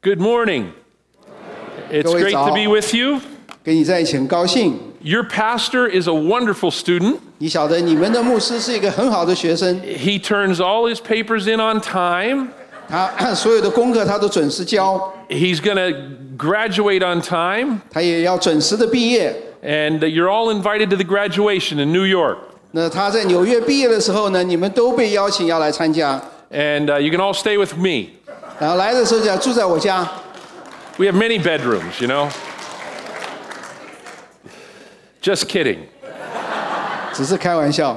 Good morning. It's 各位 great 早。 to be with you. 跟你在一起很高兴。 Your pastor is a wonderful student. 你晓得你们的牧师是一个很好的学生， He turns all his papers in on time. 他所有的功课他都准时交， He's going to graduate on time. 他也要准时的毕业。 And you're all invited to the graduation in New York. 那他在纽约毕业的时候呢，你们都被邀请要来参加， And you can all stay with me. 然后来的时候就要住在我家。 We have many bedrooms, you know. Just kidding. 只是开玩笑。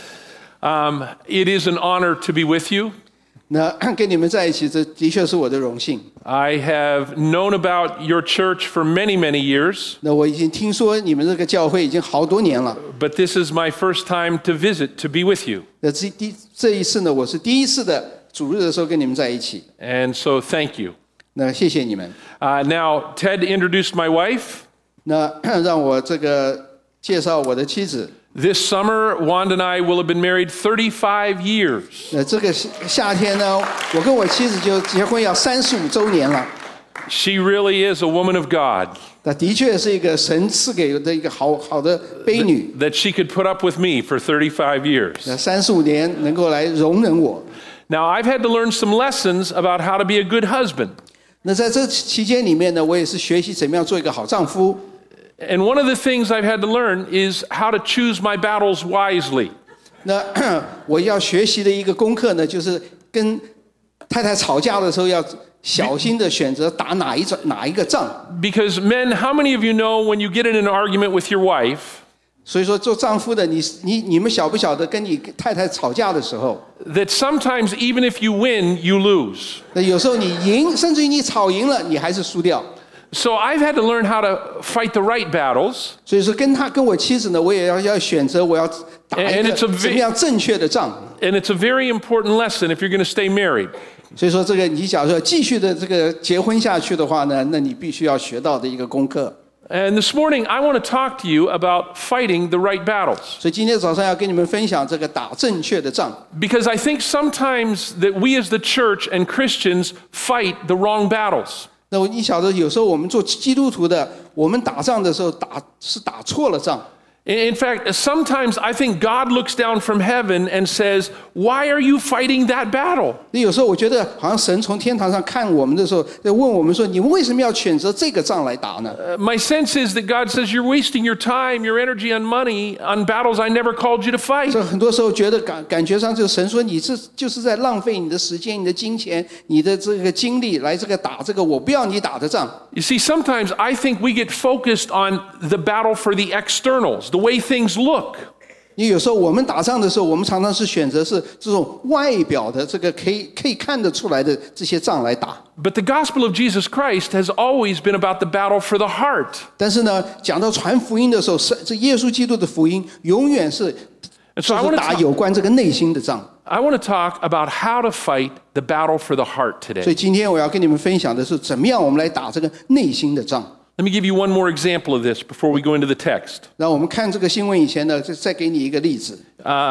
It is an honor to be with you. 那跟你们在一起，这的确是我的荣幸。 I have known about your church for many, many years, 那我已经听说你们这个教会已经好多年了。 but this is my first time to visit, to be with you. 那这一次呢，我是第一次的主日的时候跟你们在一起。 And so thank you. 那谢谢你们。 Now, Ted introduced my wife. 那让我这个介绍我的妻子。 This summer, Wanda and I will have been married 35 years. 这个夏天呢，我跟我妻子就结婚要35周年了。 She really is a woman of God, 那的确是一个神赐给的一个好的婢女。 that she could put up with me for 35 years. 那35年能够来容忍我。 Now, I've had to learn some lessons about how to be a good husband. 那在这期间里面呢，我也是学习怎么样做一个好丈夫。 And one of the things I've had to learn is how to choose my battles wisely. 那我要学习的一个功课呢，就是跟太太吵架的时候要小心的选择打哪一个仗。 Because men, how many of you know when you get in an argument with your wife, 所以说，做丈夫的你们晓不晓得跟你太太吵架的时候， that sometimes even if you win, you lose? 那有时候你赢，甚至于你吵赢了，你还是输掉。 So I've had to learn how to fight the right battles. 所以说，跟我妻子呢，我也要选择我要打一 And 个 it's a 怎么样正确的仗。 And it's a very important lesson if you're going to stay married. 所以说，这个你假如说继续的这个结婚下去的话呢，那你必须要学到的一个功课。 And this morning, I want to talk to you about fighting the right battles. 所以今天早上要跟你们分享这个打正确的仗。 Because I think sometimes that we as the church and Christians fight the wrong battles. 那你晓得，有时候我们做基督徒的，我们打仗的时候打错了仗。 In fact, sometimes I think God looks down from heaven and says, "Why are you fighting that battle?" 那有时候我觉得，好像神从天堂上看我们的时候，在问我们说：“你们为什么要选择这个仗来打呢？” My sense is that God says, "You're wasting your time, your energy, and money on battles I never called you to fight." 这很多时候觉得感觉上，就是神说你这就是在浪费你的时间、你的金钱、你的这个精力来这个打这个我不要你打的仗。 You see, sometimes I think we get focused on the battle for the externals, the way things look. 你有时候我们打仗的时候，我们常常是选择是这种外表的这个可以看得出来的这些仗来打。 But the gospel of Jesus Christ has always been about the battle for the heart. 但是呢，讲到传福音的时候，这耶稣基督的福音永远是 So I 就 want 是 to 打有关这个内心的仗。 I want to talk about how to fight the battle for the heart 所以 today. 今天我要跟你们分享的是，怎么样我们来打这个内心的仗。 Let me give you one more example of this before we go into the text. 那我们看这个新闻以前呢，再给你一个例子。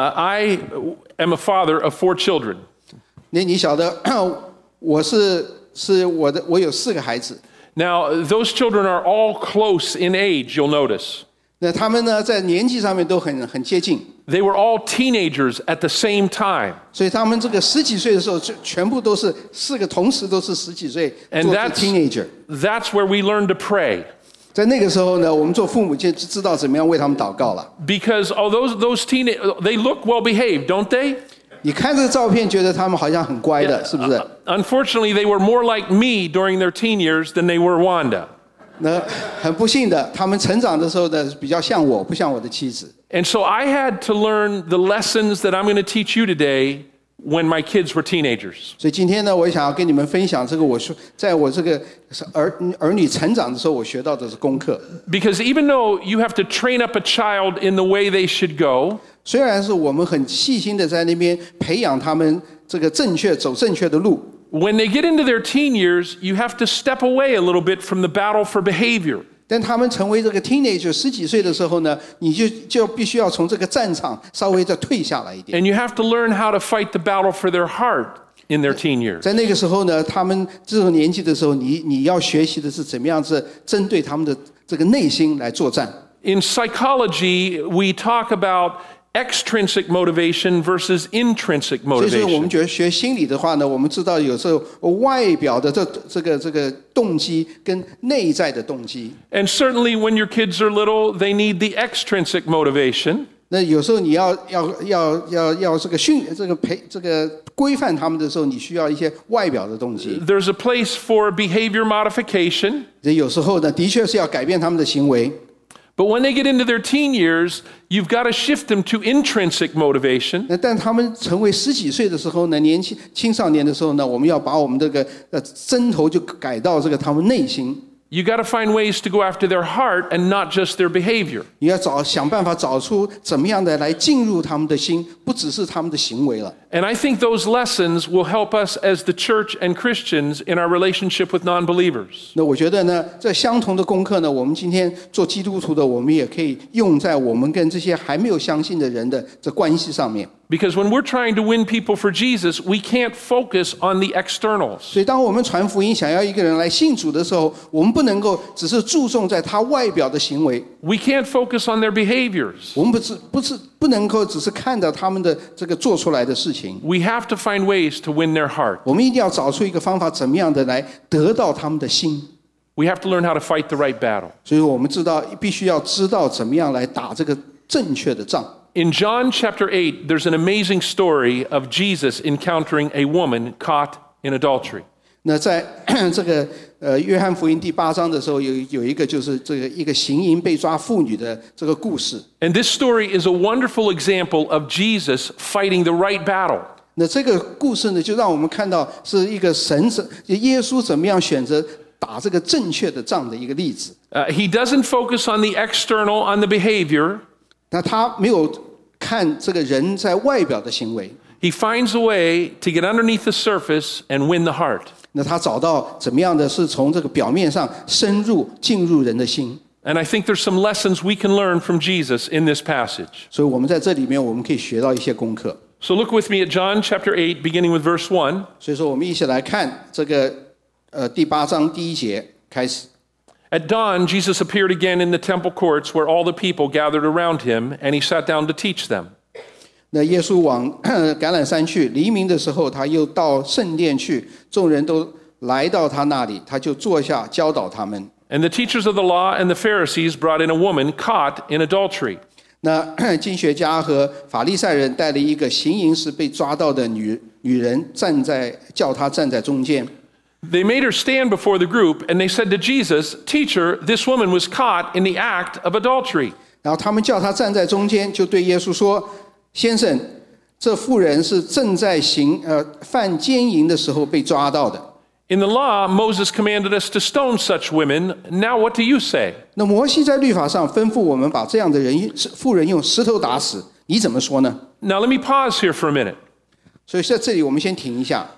I am a father of 4 children. 你晓得，我有4个孩子。 Now, those children are all close in age, you'll notice. 那他们呢，在年纪上面都很接近， They were all teenagers at the same time. 所以他们这个10几岁的时候，全部都是4个同时都是10几岁， And 做 teenager。 that's where we learn to pray. 在那个时候呢，我们做父母就知道怎么样为他们祷告了。 Because those teenagers, they look well behaved, don't they? 你看这个照片，觉得他们好像很乖的，是不是？ Unfortunately, they were more like me during their teen years than they were Wanda. 那很不幸的，他们成长的时候呢，比较像我，不像我的妻子。 And so I had to learn the lessons that I'm going to teach you today when my kids were teenagers. 所以今天呢，我想要跟你们分享这个，我说在我这个儿女成长的时候，我学到的是功课。 Because even though you have to train up a child in the way they should go, 虽然是我们很细心的在那边培养他们这个走正确的路， when they get into their teen years, you have to step away a little bit from the battle for behavior. 但他们成为这个 teenager 10几岁的时候呢，你就必须要从这个战场稍微再退下来一点。 And you have to learn how to fight the battle for their heart. in their teen years. 在那个时候呢，他们这种年纪的时候，你要学习的是怎么样子针对他们的这个内心来作战。 In psychology, we talk about extrinsic motivation versus intrinsic 所以说，我们 motivation. 觉得学心理的话呢，我们知道有时候外表的这个动机跟内在的动机。 And certainly when your kids are little, they need the extrinsic motivation. 那有时候你要这个规范他们的时候，你需要一些外表的动机。 There's a place for behavior modification. 有时候呢，的确是要改变他们的行为。 But when they get into their teen years, you've got to shift them to intrinsic motivation. 但他们成为10几岁的时候呢，青少年的时候呢，我们要把我们这个针头就改到这个他们内心。 You got to find ways to go after their heart and not just their behavior. 你要想办法找出怎么样的来进入他们的心，不只是他们的行为了。 And I think those lessons will help us as the church and Christians in our relationship with non-believers. 那我觉得呢，这相同的功课呢，我们今天做基督徒的，我们也可以用在我们跟这些还没有相信的人的这关系上面。 Because when we're trying to win people for Jesus, we can't focus on the externals. 所以，当我们传福音，想要一个人来信主的时候，我们不能够只是注重在他外表的行为。 We can't focus on their behaviors. 我们不能够只是看到他们的这个做出来的事情。 We have to find ways to win their heart. 我们一定要找出一个方法，怎么样的来得到他们的心。 We have to learn how to fight the right battle. 所以我们必须要知道怎么样来打这个正确的仗。 In John chapter 8, there's an amazing story of Jesus encountering a woman caught in adultery. 那在这个约翰福音第8章的时候，有一个就是一个行淫被抓妇女的这个故事。 And this story is a wonderful example of Jesus fighting the right battle. 那这个故事呢，就让我们看到是一个耶稣怎么样选择打这个正确的仗的一个例子。 He doesn't focus on the external, on the behavior. 那他没有看这个人在外表的行为。 He finds a way to get underneath the surface and win the heart. 那他找到怎么样的是从这个表面上进入人的心。 And I think there's some lessons we can learn from Jesus in this passage. 所以我们在这里面我们可以学到一些功课。 So look with me at John chapter 8, beginning with verse 1. 所以说我们一起来看这个第8章第1节开始。 At dawn, Jesus appeared again in the temple courts where all the people gathered around him, and he sat down to teach them. 那耶稣往橄榄山去，黎明的时候，他又到圣殿去，众人都来到他那里，他就坐下教导他们。 And the teachers of the law and the Pharisees brought in a woman caught in adultery. 那经学家和法利赛人带了一个行淫时被抓到的女人，叫她站在中间。 They made her stand before the group, and they said to Jesus, "Teacher, this woman was caught in the act of adultery." 然后他们叫她站在中间，就对耶稣说：“先生，这妇人是正在犯奸淫的时候被抓到的。” In the law, Moses commanded us to stone such women. Now what do you say? 那摩西在律法上吩咐我们把这样的妇人用石头打死，你怎么说呢？ Now let me pause here for a minute. 所以在这里我们先停一下。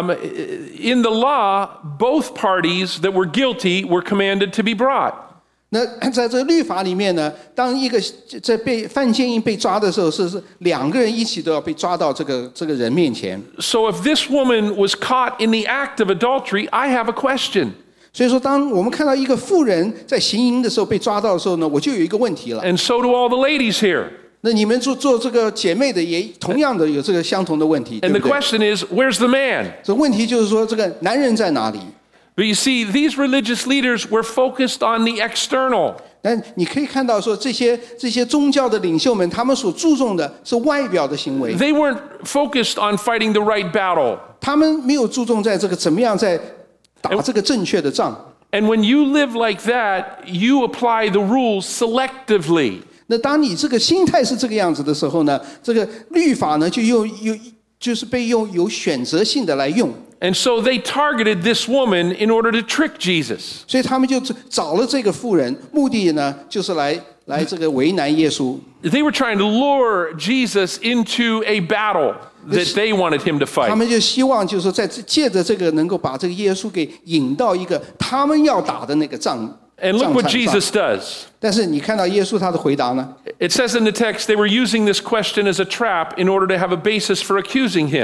In the law, both parties that were guilty were commanded to be brought. 那在这个律法里面呢，当一个在犯奸淫被抓的时候，是2个人一起都要被抓到这个人面前。 So if this woman was caught in the act of adultery, I have a question. 所以说，当我们看到一个妇人在行淫的时候被抓到的时候呢，我就有一个问题了。 And so do all the ladies here. 那你们做这个姐妹的也同样的有这个相同的问题，对 And 不 the 对？ question is, where's the man? 这问题就是说，这个男人在哪里？ But you see, these religious leaders were focused on the external. 但你可以看到说，这些宗教的领袖们，他们所注重的是外表的行为， They weren't focused on fighting the right battle. 他们没有注重在这个怎么样在打这个正确的仗。 And when you live like that, you apply the rules selectively. 那当你这个心态是这个样子的时候呢，这个律法呢就就是被有选择性的来用。 And so they targeted this woman in order to trick Jesus. 所以他们就找了这个妇人，目的呢就是来这个为难耶稣。 They were trying to lure Jesus into a battle that they wanted him to 他 fight. 们就希望就是说，借着这个能够把这个耶稣给引到一个他们要打的那个仗。 And look what 仗场上 Jesus does. 但是你看到耶稣他的回答呢？ It says in the text they were using this question as a trap in order to have a basis for accusing him.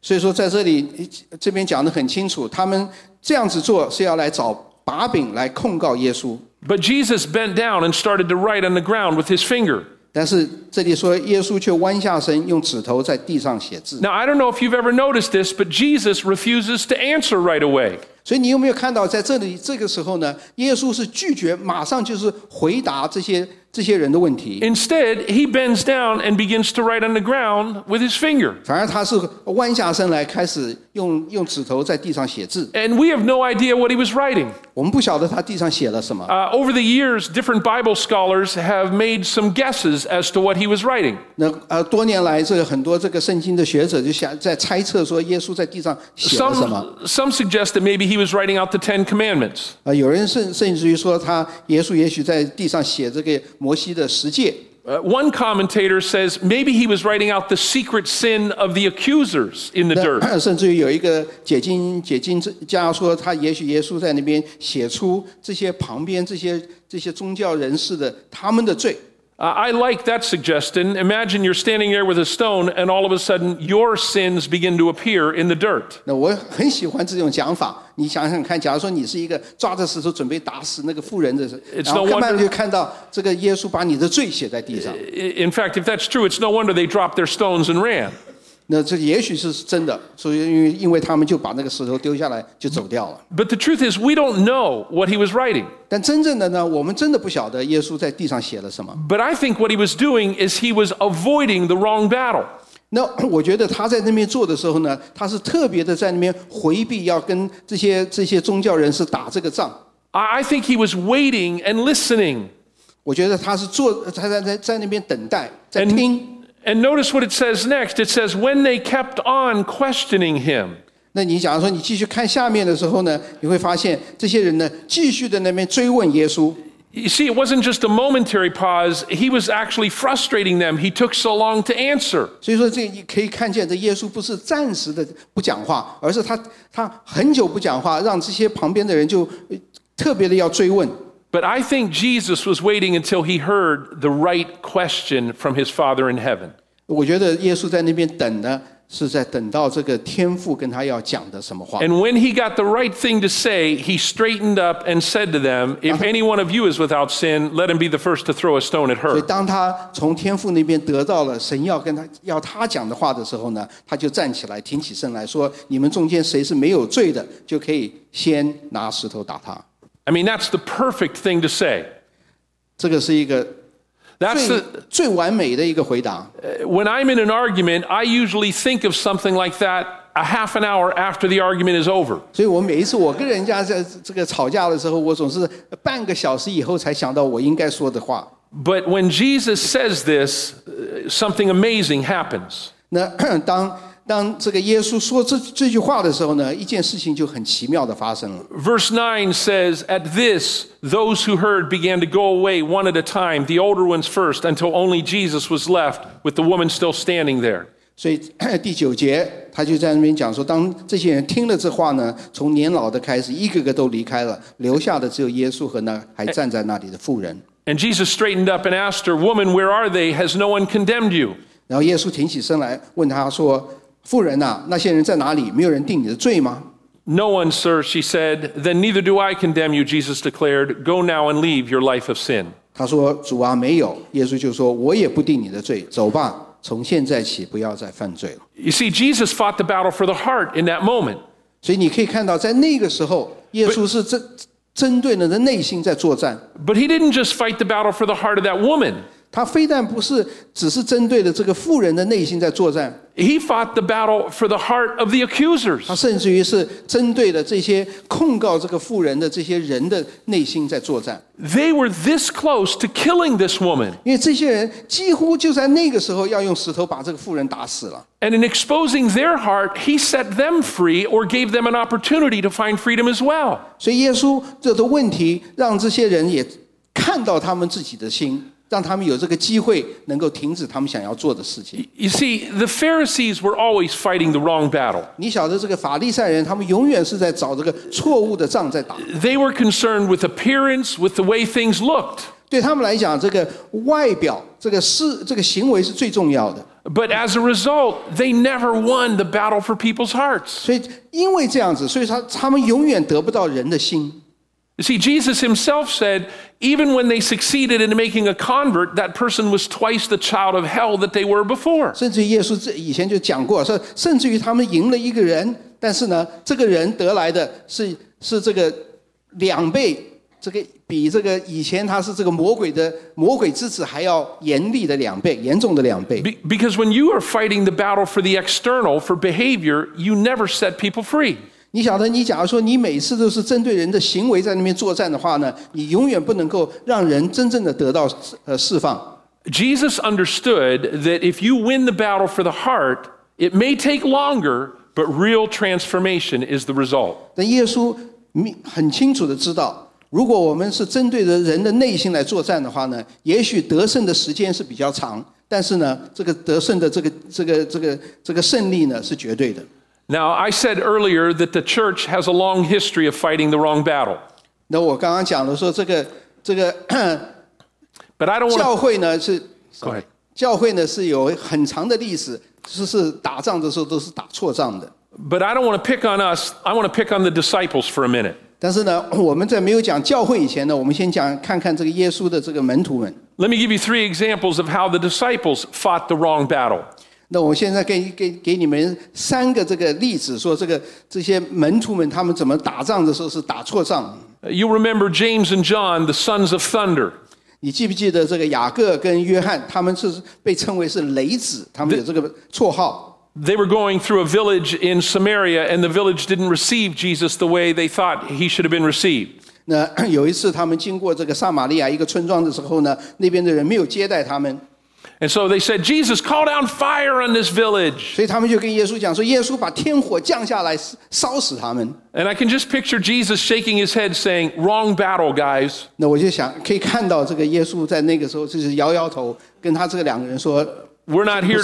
所以说在这里这边讲得很清楚，他们这样子做是要来找把柄来控告耶稣。 But Jesus bent down and started to write on the ground with his finger. 但是这里说耶稣却弯下身，用指头在地上写字。 Now, I don't know if you've ever noticed this, but Jesus refuses to answer right away. 所以你有没有看到在这里这个时候呢，耶稣是拒绝马上就是回答这些人的问题， Instead, he bends down and begins to write on the ground with his finger. 反而他是弯下身来开始用指头在地上写字。 And we have no idea what he was writing. 我们不晓得他地上写了什么。 Over the years, different Bible scholars have made some guesses as to what he was writing. 那多年来这个很多这个圣经的学者就在猜测说耶稣在地上写了什么。 Some suggest that maybe he was writing out the 10 Commandments. 有人甚至于说耶稣也许在地上写这个摩西的十诫。 One commentator says maybe he was writing out the secret sin of the accusers in the dirt. 甚至于有一个解经家说，他也许耶稣在那边写出这些旁边这些宗教人士的他们的罪。 I like that suggestion. Imagine you're standing there with a stone, and all of a sudden your sins begin to appear in the dirt. 那我很喜欢这种讲法。你想想看，假如说你是一个抓着石头准备打死那个妇人的人，然后慢慢就看到这个耶稣把你的罪写在地上。 In fact, if that's true, it's no wonder they dropped their stones and ran. 那这也许是真的，所以因为他们就把那个石头丢下来就走掉了。 But the truth is, we don't know what he was writing. 但真正的呢，我们真的不晓得耶稣在地上写了什么。 But I think what he was doing is he was avoiding the wrong battle. 那我觉得他在那边做的时候呢，他是特别的在那边回避要跟这些宗教人士打这个仗。 I think he was waiting and listening. 我觉得他是他在那边等待，在听。 And notice what it says next. It says, when they kept on questioning him. 那你假如说你继续看下面的时候呢，你会发现这些人呢继续的那边追问耶稣。 You see, it wasn't just a momentary pause. He was actually frustrating them. He took so long to answer. 所以说，这可以看见，这耶稣不是暂时的不讲话，而是他很久不讲话，让这些旁边的人就特别的要追问。 But I think Jesus was waiting until he heard the right question from his Father in heaven. 我觉得耶稣在那边等呢，是在等到这个天父跟他要讲的什么话。 And when he got the right thing to say, he straightened up and said to them, if any one of you is without sin, let him be the first to throw a stone at 所以 her. 当他从天父那边得到了神要他讲的话的时候呢，他就站起来挺起身来说：你们中间谁是没有罪的，就可以先拿石头打他。 I mean, that's the perfect thing to say. 这个是一个 That's 最完美的一个回答。 When I'm in an argument, I usually think of something like that a half an hour after the argument is over. 所以我每一次我跟人家在这个吵架的时候，我总是半个小时以后才想到我应该说的话。 But when Jesus says this, something amazing happens. 那当这个耶稣说这句话的时候呢，一件事情就很奇妙的发生了。 Verse 9 says, At this, those who heard began to go away one at a time, the older ones first, until only Jesus was left, with the woman still standing there. 所以第9节他就在那边讲说，当这些人听了这话呢，从年老的开始，一个个都离开了，留下的只有耶稣和那还站在那里的妇人。 And Jesus straightened up and asked her, Woman, where are they? Has no one condemned you? 然后耶稣挺起身来问他说：“妇人啊，那些人在哪里？没有人定你的罪吗？” No one, sir, she said. Then neither do I condemn you, Jesus declared. Go now and leave your life of sin. 他说：“主啊，没有。”耶稣就说：“我也不定你的罪，走吧，从现在起不要再犯罪了。” You see, Jesus fought the battle for the heart in that moment. 所以你可以看到，在那个时候，耶稣是针对人的内心在作战。 But he didn't just fight the battle for the heart of that woman. 他非但不是只是针对的这个妇人的内心在作战， He fought the battle for the heart of the accusers. 他甚至于是针对的这些控告这个妇人的这些人的内心在作战。 They were this close to killing this woman. 因为这些人几乎就在那个时候要用石头把这个妇人打死了。 And in exposing their heart, he set them free or gave them an opportunity to find freedom as well. 所以耶稣这个问题让这些人也看到他们自己的心，让他们有这个机会能够停止他们想要做的事情。 You see, the Pharisees were always fighting the wrong battle. 你晓得这个法利赛人，他们永远是在找这个错误的仗在打。 They were concerned with appearance, with the way things looked. 对他们来讲，这个外表、这个行为是最重要的。 But as a result, they never won the battle for people's hearts. 所以因为这样子，所以他们永远得不到人的心。 You see, Jesus himself said, even when they succeeded in making a convert, that person was twice the child of hell that they were before. 甚至耶稣以前就讲过，说甚至于他们赢了一个人，但是呢，这个人得来的是这个2倍，这个比这个以前他是这个魔鬼之子还要严厉的2倍，严重的2倍。 Because when you are fighting the battle for the external, for behavior, you never set people free. 你晓得，你假如说你每次都是针对人的行为在那边作战的话呢，你永远不能够让人真正的得到释放。 Jesus understood that if you win the battle for the heart, it may take longer, but real transformation is the result. 但耶稣很清楚的知道，如果我们是针对着人的内心来作战的话呢，也许得胜的时间是比较长，但是呢，这个得胜的这个胜利呢是绝对的。 Now, I said earlier that the church has a long history of fighting the wrong battle. 那我刚刚讲了说这个 But I don't want 教会呢是 Go ahead. 教会呢是有很长的历史，是打仗的时候都是打错仗的。 But I don't want to pick on us. I want to pick on the disciples for a minute. 但是呢，我们在没有讲教会以前呢，我们先看看这个耶稣的这个门徒们。 Let me give you 3 examples of how the disciples fought the wrong battle. 那我现在给你们3个这个例子，说这些门徒们他们怎么打仗的时候是打错仗。 You remember James and John, the sons of thunder. 你记不记得这个雅各跟约翰，他们是被称为是雷子，他们有这个绰号。 They were going through a village in Samaria, and the village didn't receive Jesus the way they thought he should have been received. 那有一次他们经过这个撒玛利亚一个村庄的时候呢，那边的人没有接待他们。 And so they said, Jesus, call down fire on this village. 所以他们就跟耶稣讲说，耶稣把天火降下来烧死他们。 And I can just picture Jesus shaking his head saying, wrong battle, guys. 那我就想可以看到这个耶稣在那个时候就是摇摇头，跟他这个2个人说 We're not here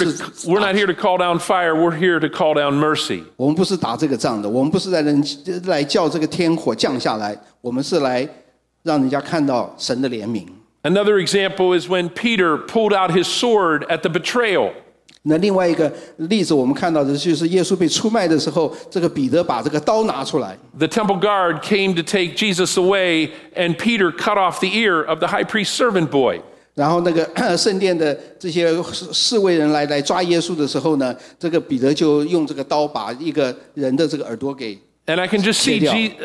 to call down fire. We're here to call down mercy. 我们不是打这个仗的，我们不是来叫这个天火降下来，我们是来让人家看到神的怜悯。 Another example is when Peter pulled out his sword at the betrayal. 那另外一个例子，我们看到的就是耶稣被出卖的时候，这个彼得把这个刀拿出来。 The temple guard came to take Jesus away, and Peter cut off the ear of the high priest's servant boy. 然后那个圣殿的这些侍卫人来抓耶稣的时候呢，这个彼得就用这个刀把一个人的这个耳朵给 And I can just see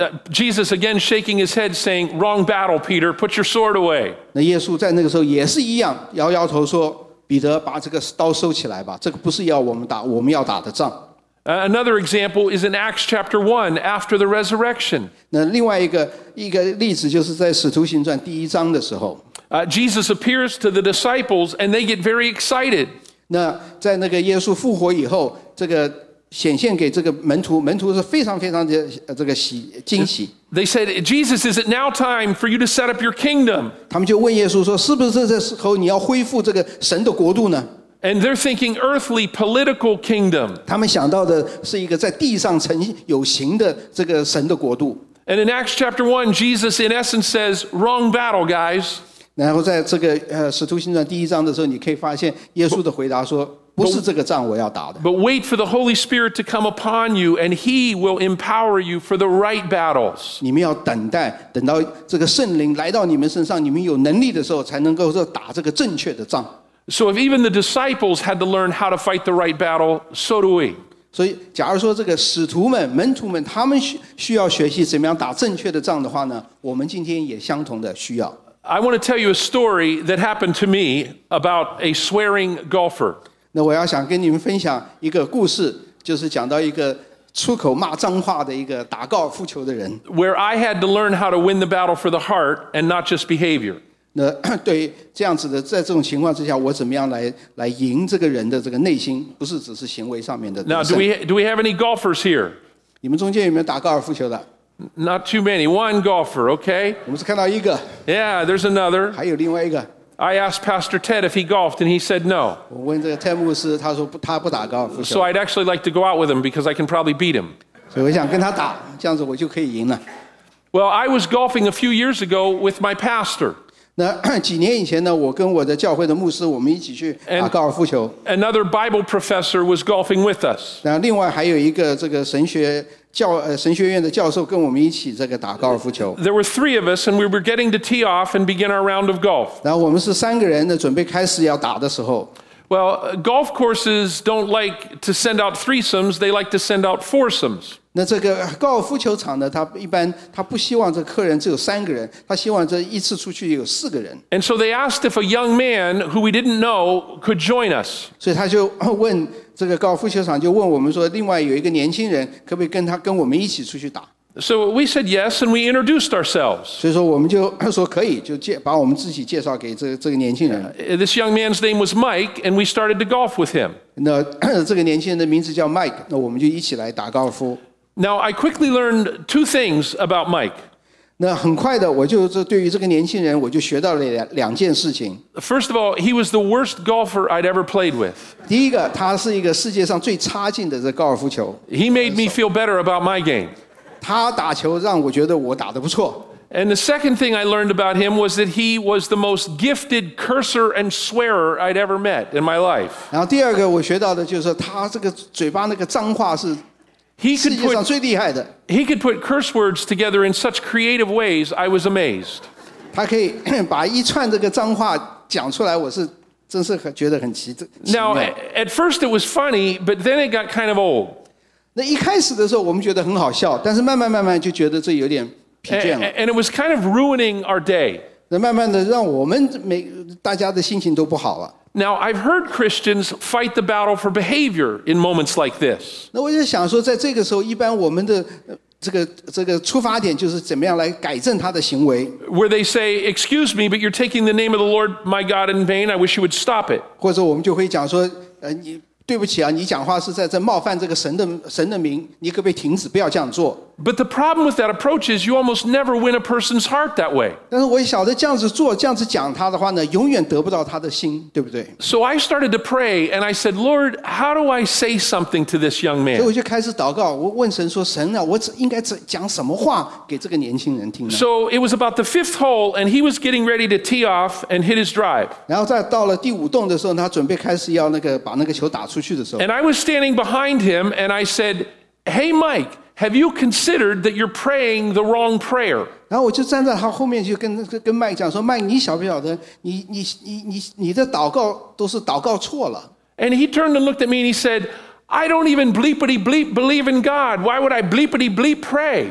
Jesus again shaking his head saying, wrong battle, Peter, put your sword away. 那耶稣在那个时候也是一样，摇摇头说：“彼得，把这个刀收起来吧，这个不是要我们打，我们要打的仗。” Another example is in Acts chapter 1, after the resurrection. 那另外一个例子就是在使徒行传第1章的时候， Jesus appears to the disciples and they get very excited. 那在那个耶稣复活以后，这个显现给这个门徒是非常非常的这个惊喜。 They said, Jesus, is it now time for you to set up your kingdom? 他们就问耶稣说：“是不是这时候你要恢复这个神的国度呢？” And they're thinking earthly political kingdom. 他们想到的是一个在地上有形的这个神的国度。 And in Acts chapter 1, Jesus in essence says, wrong battle, guys. 然后在这个使徒行传第1章的时候，你可以发现耶稣的回答说：“不是这个仗我要打的。” But wait for the Holy Spirit to come upon you, and He will empower you for the right battles. 你们要等待，等到这个圣灵来到你们身上，你们有能力的时候，才能够打这个正确的仗。 So if even the disciples had to learn how to fight the right battle, so do we. 所以，假如说这个使徒们、门徒们，他们需要学习怎么样打正确的仗的话呢，我们今天也相同的需要。 I want to tell you a story that happened to me about a swearing golfer. 那我要想跟你们分享一个故事，就是讲到一个出口骂脏话的一个打高尔夫球的人。 Where I had to learn how to win the battle for the heart and not just behavior. 那对这样子的，在这种情况之下，我怎么样来赢这个人的这个内心，不是只是行为上面的。 Now, do we have any golfers here? 你们中间有没有打高尔夫球的？ Not too many. One golfer, okay? 我们是看到一个， Yeah, there's another. 还有另外一个。 I asked Pastor Ted if he golfed, and he said no. 我问这个泰牧师，他说他不打高尔夫 So 球， I'd actually like to go out with him because I can probably beat him. 所以我想跟他打，这样子我就可以赢了。 Well, I was golfing a few years ago with my pastor. 那几年以前呢，我跟我的教会的牧师，我们一起去打高尔夫球。 Another Bible professor was golfing with us. 然后另外还有一个这个神学院的教授跟我们一起这个打高尔夫球。 There were 3 of us, and we were getting to tee off and begin our round of golf. 然后我们是3个人呢，准备开始要打的时候。 Well, golf courses don't like to send out threesomes, they like to send out foursomes. 那这个高尔夫球场呢，他一般他不希望这客人只有3个人，他希望这一次出去有4个人。 And so they asked if a young man who we didn't know could join us. 所以他就问这个高尔夫球场就问我们说，另外有一个年轻人可不可以跟我们一起出去打？ So we said yes, and we introduced ourselves. 所以说我们就说可以，就把我们自己介绍给这个年轻人。 This young man's name was Mike, and we started to golf with him. 那这个年轻人的名字叫 Mike， 那我们就一起来打高尔夫。 Now, I quickly learned 2 things about Mike. 那很快的，我就对于这个年轻人，我就学到了2件事情。 First of all, he was the worst golfer I'd ever played with. 第一个，他是一个世界上最差劲的这高尔夫球。 He made me feel better about my game. 他打球让我觉得我打得不错。 And the second thing I learned about him was that he was the most gifted curser and swearer I'd ever met in my life. 然后第二个我学到的就是说，他这个嘴巴那个脏话是 He 世 could 界上最厉害的。 he could put curse words together in such creative ways, I was amazed. 他可以把一串这个脏话讲出来，我是真是觉得很奇 Now, 妙。 at first it was funny, but then it got kind of old. 那一开始的时候我们觉得很好笑，但是慢慢就觉得这有点疲倦了。 And it was kind of ruining our day. 那慢慢的让我们大家的心情都不好了。 Now, I've heard Christians fight the battle for behavior in moments like this. 那我就想说，在这个时候，一般我们的这个出发点就是怎么样来改正他的行为， Where they say, excuse me, but you're taking the name of the Lord my God in vain. I wish you would stop it. 或者我们就会讲说，你对不起啊，你讲话是在这冒犯这个神的名，你可不可以停止，不要这样做？ But the problem with that approach is you almost never win a person's heart that way. 但是我晓得这样子做，这样子讲他的话呢，永远得不到他的心，对不对？ So I started to pray and I said, Lord, how do I say something to this young 所以我 man? 就开始祷告，我问神说：“神啊，我应该讲什么话给这个年轻人听呢？” So it was about the 5th hole and he was getting ready to tee off and hit his drive. 然后再到了第5洞的时候，他准备开始要把那个球打出去的时候， And I was standing behind him and I said, hey, Mike, have you considered that you're praying the wrong prayer? 然后我就站在他后面，就跟麦讲说：“麦，你晓不晓得，你的祷告都是祷告错了。” And he turned and looked at me and he said, I don't even bleepity bleep believe in God. Why would I bleepity bleep pray?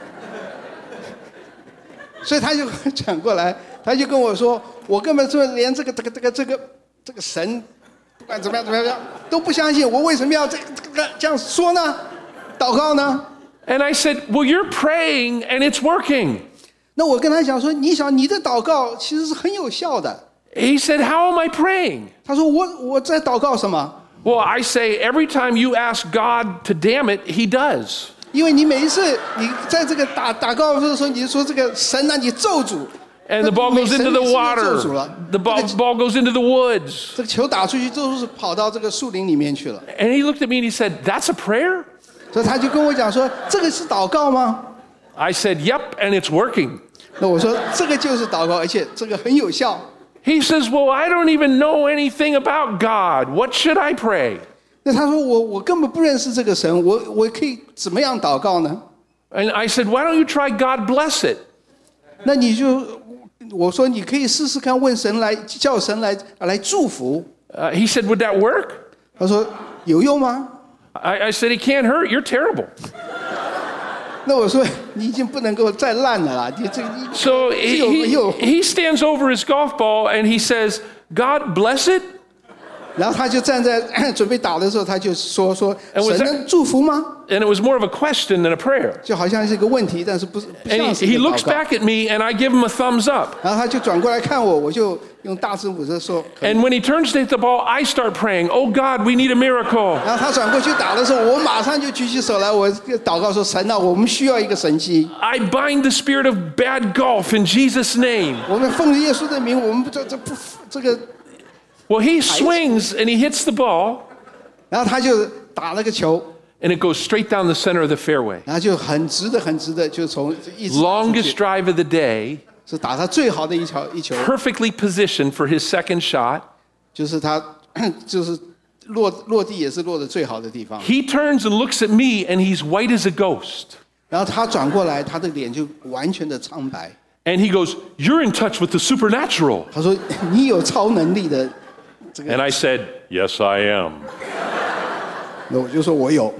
所以他就转过来，他就跟我说：“我根本就连这个神，不管怎么样都不相信，我为什么要这样说呢？祷告呢？” And I said, well, you're praying and it's working. 那我跟他讲说：“你想，你的祷告其实是很有效的。” He said, how am I praying? 他说：“我在祷告什么？ Well, I say every time you ask God to damn it, he does. 因为你每一次你在这个打高尔夫的时候，你就说这个神啊，你咒诅。” And the ball goes into the water. The ball goes into the woods. 这个球打出去都是跑到这个树林里面去了。 And he looked at me and he said, that's a prayer? 所以他就跟我讲说：“这个是祷告吗 I said, yep, and it's working.？” 那我说：“这个就是祷告，而且这个很有效。” He says, well, I don't even know anything about God. What should I pray? 那他说我根本不认识这个神，我可以怎么样祷告呢？ And I said, why don't you try God bless it? 那我说你可以试试看，问神来叫神来祝福。 He said, would that work? 他说有用吗？ I said, it can't hurt. You're terrible. 那我说你已经不能够再烂了啦，你这个 So 有。 he stands over his golf ball and he says, God bless it? 然后他就站在准备打的时候，他就说 was 神能祝福吗？ And it was more of a question than a prayer. 就好像是一个问题，但是不像 And 是 he 一个 looks 祷告。 back at me and I give him a thumbs up. 然后他就转过来看我，我就用大字母说。 And when he turns to hit the ball, I start praying, oh God, we need a miracle. 然后他转过去打的时候，我马上就举起手来，我祷告说：“神啊，我们需要一个神迹。 I bind the spirit of bad golf in Jesus' name. 我们奉耶稣的名，我们这个。” Well, he swings and he hits the ball 然后他就打了个球， and it goes straight down the center of the fairway. 然后就很直的，就从一直出 Longest 去 drive of the day. 是打他最好的一球， perfectly positioned for his second shot. 就是他就是落地也是落得最好的地方。 He turns and looks at me, and he's white as a ghost. 然后他转过来，他的脸就完全的苍白。 And he goes, "You're in touch with the supernatural." 他说：“你有超能力的这个。” And I said, "Yes, I am." 那我就说我有。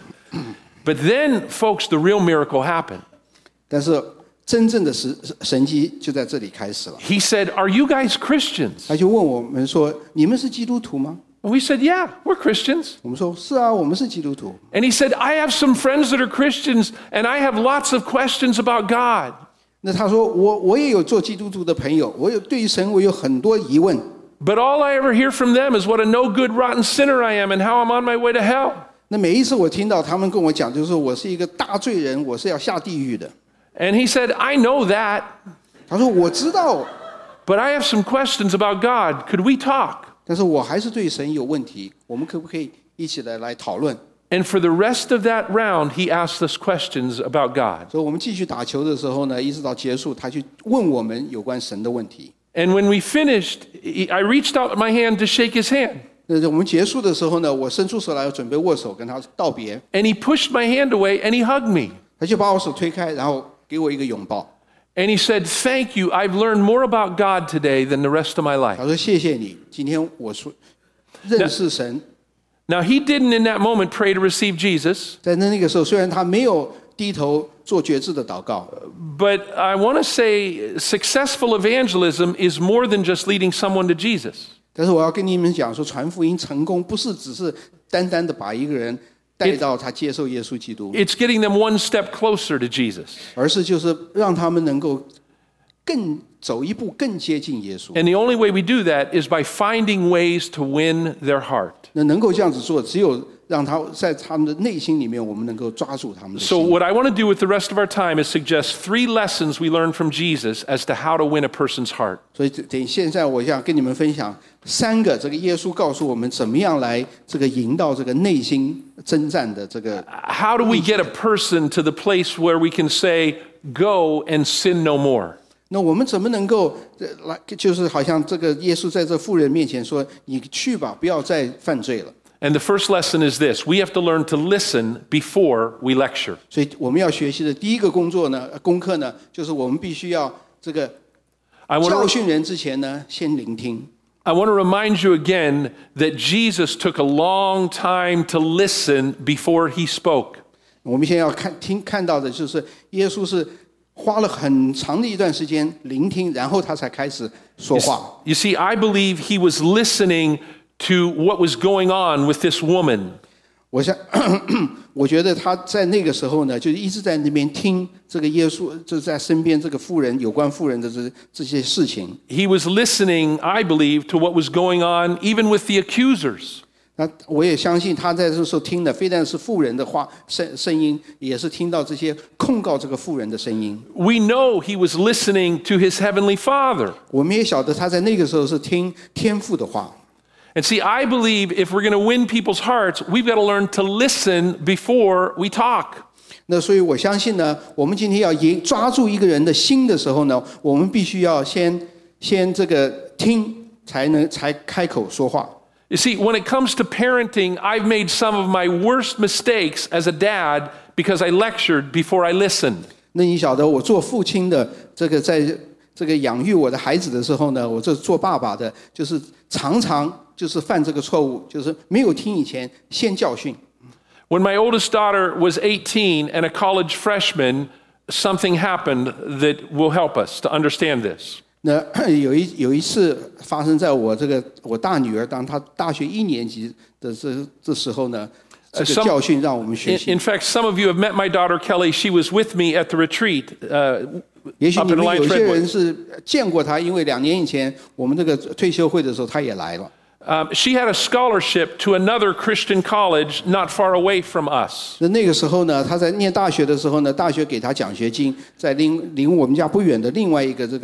But then, folks, the real miracle happened. 但是真正的神迹就在这里开始了。 He said, "Are you guys Christians?" 他就问我们说：“你们是基督徒吗？” And we said, "Yeah, we're Christians." 我们说：“是啊，我们是基督徒。” And he said, "I have some friends that are Christians, and I have lots of questions about God." 那他说：“我也有做基督徒的朋友，我有对于神我有很多疑问。 But all I ever hear from them is what a no good, rotten sinner I am and how I'm on my way to hell." 那每一次我听到他们跟我讲，就是说我是一个大罪人，我是要下地狱的。 And he said, "I know that, 他说：“我知道， but I have some questions about God. Could we talk?" 但是我还是对神有问题，我们可不可以一起来讨论？” And for the rest of that round, he asked us questions about God. 所以我们继续打球的时候呢，一直到结束，他去问我们有关神的问题。 And when we finished, I reached out my hand to shake his hand. 那我们结束的时候呢，我伸出手来准备握手跟他道别， And he pushed my hand away and he hugged me. 他就把我手推开，然后给我一个拥抱。 And he said, "Thank you. I've learned more about God today than the rest of my life." 他说：“谢谢你，今天我说认识神。” Now, he didn't in that moment pray to receive Jesus, 在那个时候，虽然他没有低头做决志的祷告， but I want to say successful evangelism is more than just leading someone to Jesus. 但是我要跟你们讲说，传福音成功不是只是单单的把一个人带到他接受耶稣基督， It's getting them one step closer to Jesus. 而是就是让他们能够更走一步，更接近耶稣。 And the only way we do that is by finding ways to win their heart. 那能够这样子做，只有让他在他们的内心里面，我们能够抓住他们的 So 心。 what I want to do with the rest of our time is suggest 3 lessons we learned from Jesus as to how to win a person's heart. 所以等现在，我想跟你们分享3个这个耶稣告诉我们怎么样来这个引导这个内心征战的这个。 How do we get a person to the place where we can say, "Go and sin no more"? 那我们怎么能够来，就是好像这个耶稣在这妇人面前说：“你去吧，不要再犯罪了。” And the first lesson is this: we have to learn to listen before we lecture. 所以我们要学习的第一个功课呢，就是我们必须要这个 I want 教 to 训人之前呢，先聆听。 remind you again that Jesus took a long time to listen before he spoke. 我们现在要看到的就是耶稣是花了很长的一段时间聆听，然后他才开始说话。 You see, I believe he was listening to what was going on with this woman. 我觉得他在那个时候呢，就一直在那边听这个耶稣，就在身边这个妇人有关妇人的这些事情。 He was listening, I believe, to what was going on even with the accusers. 那我也相信他在这时候听的，非但是妇人的声音，也是听到这些控告这个妇人的声音。 We know he was listening to his heavenly Father. 我们也晓得他在那个时候是听天父的话。 And see, I believe if we're going to win people's hearts, we've got to learn to listen before we talk. 那所以我相信呢，我们今天要抓住一个人的心的时候呢，我们必须要先这个听，才开口说话。 You see, when it comes to parenting, I've made some of my worst mistakes as a dad because I lectured before I listened. 那你晓得我做父亲的这个在这个养育我的孩子的时候呢，我这做爸爸的，就是常常就是犯这个错误，就是没有听以前先教训。 When my oldest daughter was 18 and a college freshman, something happened that will help us to understand this. 那有一次发生在我大女儿当她大学1年级的这时候呢，这个教训让我们学习。 In fact, some of you have met my daughter Kelly. She was with me at the retreat. 也许 up 你 in 们 Alliance 有些人 Redwood. 是见过她，因为2年以前我们这个退休会的时候，她也来了。 She had a scholarship to another Christian college not far away from us. 那个时候呢，她在念大学的时候呢，大学给她奖学金，在离我们家不远的另外一个这个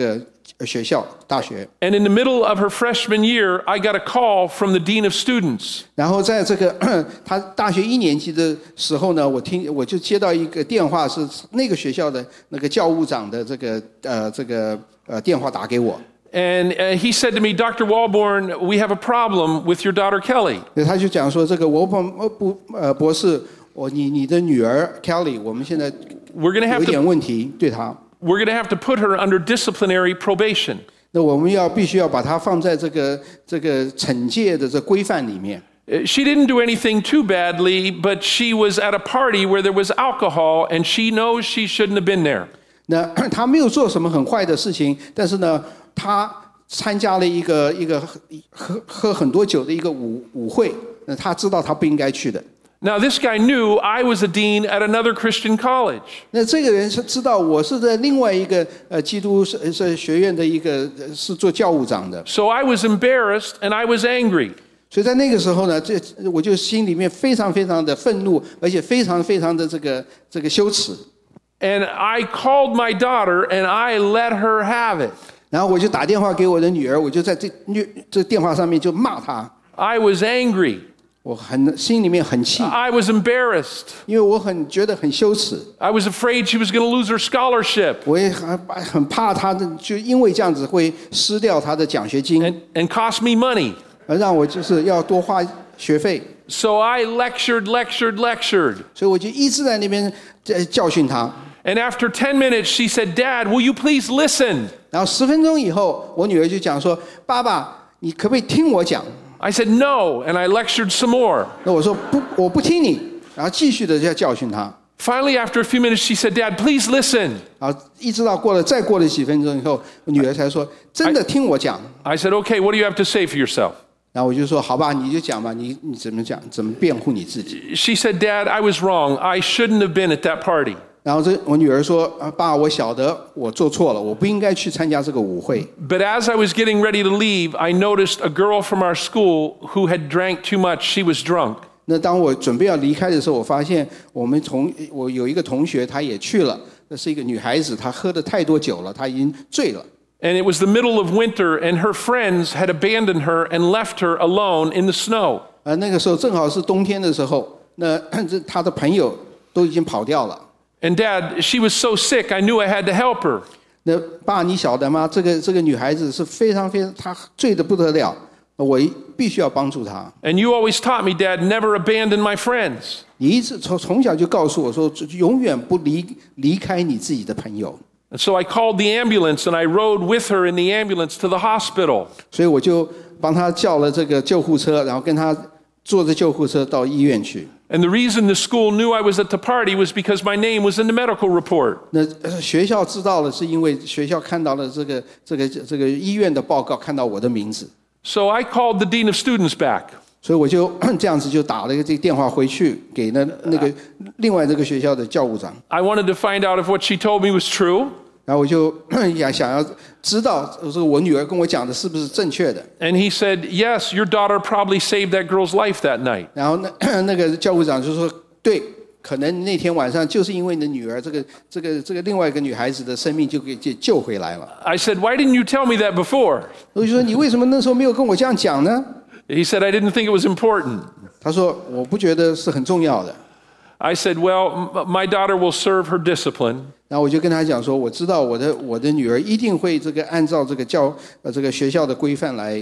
学校大学。 And in the middle of her freshman year, I got a call from the dean of students. 然后在这个他大学1年级的时候呢，我就接到一个电话，是那个学校的那个教务长的这个电话打给我。 And he said to me, Dr. Walborn, we have a problem with your daughter Kelly. 他就讲说，这个博士，你的女儿 Kelly， 我们现在 We're going to 有 have 一点 to 问题，对她。 we're going to have to put her under disciplinary probation. 那我们必须要把它放在这个惩戒的这规范里面。 She didn't do anything too badly, but she was at a party where there was alcohol, and she knows she shouldn't have been there. 那他没有做什么很坏的事情，但是呢，他参加了一个喝很多酒的一个舞会，那他知道他不应该去的。 Now, this guy knew I was a dean at another Christian college. 那这个人是知道我是在另外一个基督学院的一个是做教务长的， So I was embarrassed and I was angry. 所以在那个时候呢，我就心里面非常非常的愤怒，而且非常非常的这个羞耻。 And I called my daughter and I let her have it. 然后我就打电话给我的女儿，我就在这电话上面就骂她， I was angry. 我心里面很气， I was embarrassed. 因为我觉得很羞耻， I was afraid she was going to lose her scholarship 我也很怕她就因为这样子会失掉她的奖学金， and cost me money. 而让我就是要多花学费， So I lectured. 所以我就一直在那边教训她。 And after 10 minutes, she said, Dad, will you please listen? 然后10分钟以后，我女儿就讲说：“爸爸，你可不可以听我讲？” I said, no, and I lectured some more. 那我说不，我不听你，然后继续的要教训她。 Finally, after a few minutes, she said, Dad, please listen. 然后一直到再过了几分钟以后，我女儿才说：“真的听我讲。” I said, okay, what do you have to say for yourself? 然后我就说：“好吧，你就讲吧，你怎么讲，怎么辩护你自己。” She said, Dad, I was wrong. I shouldn't have been at that party. 然后我女儿说：“爸，我晓得我做错了，我不应该去参加这个舞会。” But as I was getting ready to leave, I noticed a girl from our school who had drank too much. She was drunk. 那当我准备要离开的时候，我发现我有一个同学，她也去了，那是一个女孩子，她喝的太多酒了，她已经醉了。 And it was the middle of winter, and her friends had abandoned her and left her alone in the snow. 那个时候正好是冬天的时候，那她的朋友都已经跑掉了。 And Dad, she was so sick, I knew I had to help her. 那爸，你晓得吗？这个女孩子是非常非常，她醉得不得了，我必须要帮助她。 And you always taught me, Dad, never abandon my friends. 你一直从小就告诉我说，永远不离开你自己的朋友。 And so I called the ambulance and I rode with her in the ambulance to the hospital. 所以我就帮她叫了这个救护车，然后跟她坐着救护车到医院去。 And the reason the school knew I was at the party was because my name was in the medical report. 那学校知道了，是因为学校看到了这个医院的报告，看到我的名字。 So I called the dean of students back. 所以我就这样子就打了这个电话回去给那个另外这个学校的教务长。 I wanted to find out if what she told me was true. 然后我就想要知道这个我女儿跟我讲的是不是正确的。 And he said, yes, your daughter probably saved that girl's life that night. 然后那个教务长就说：“对，可能那天晚上就是因为你的女儿这个另外一个女孩子的生命就给救回来了。” I said, why didn't you tell me that before? 我就说：“你为什么那时候没有跟我这样讲呢？” He said, I didn't think it was important. 他说：“我不觉得是很重要的。” I said, well, my daughter will serve her discipline. 然后我就跟他讲说：“我知道我的女儿一定会按照这个学校的规范来。”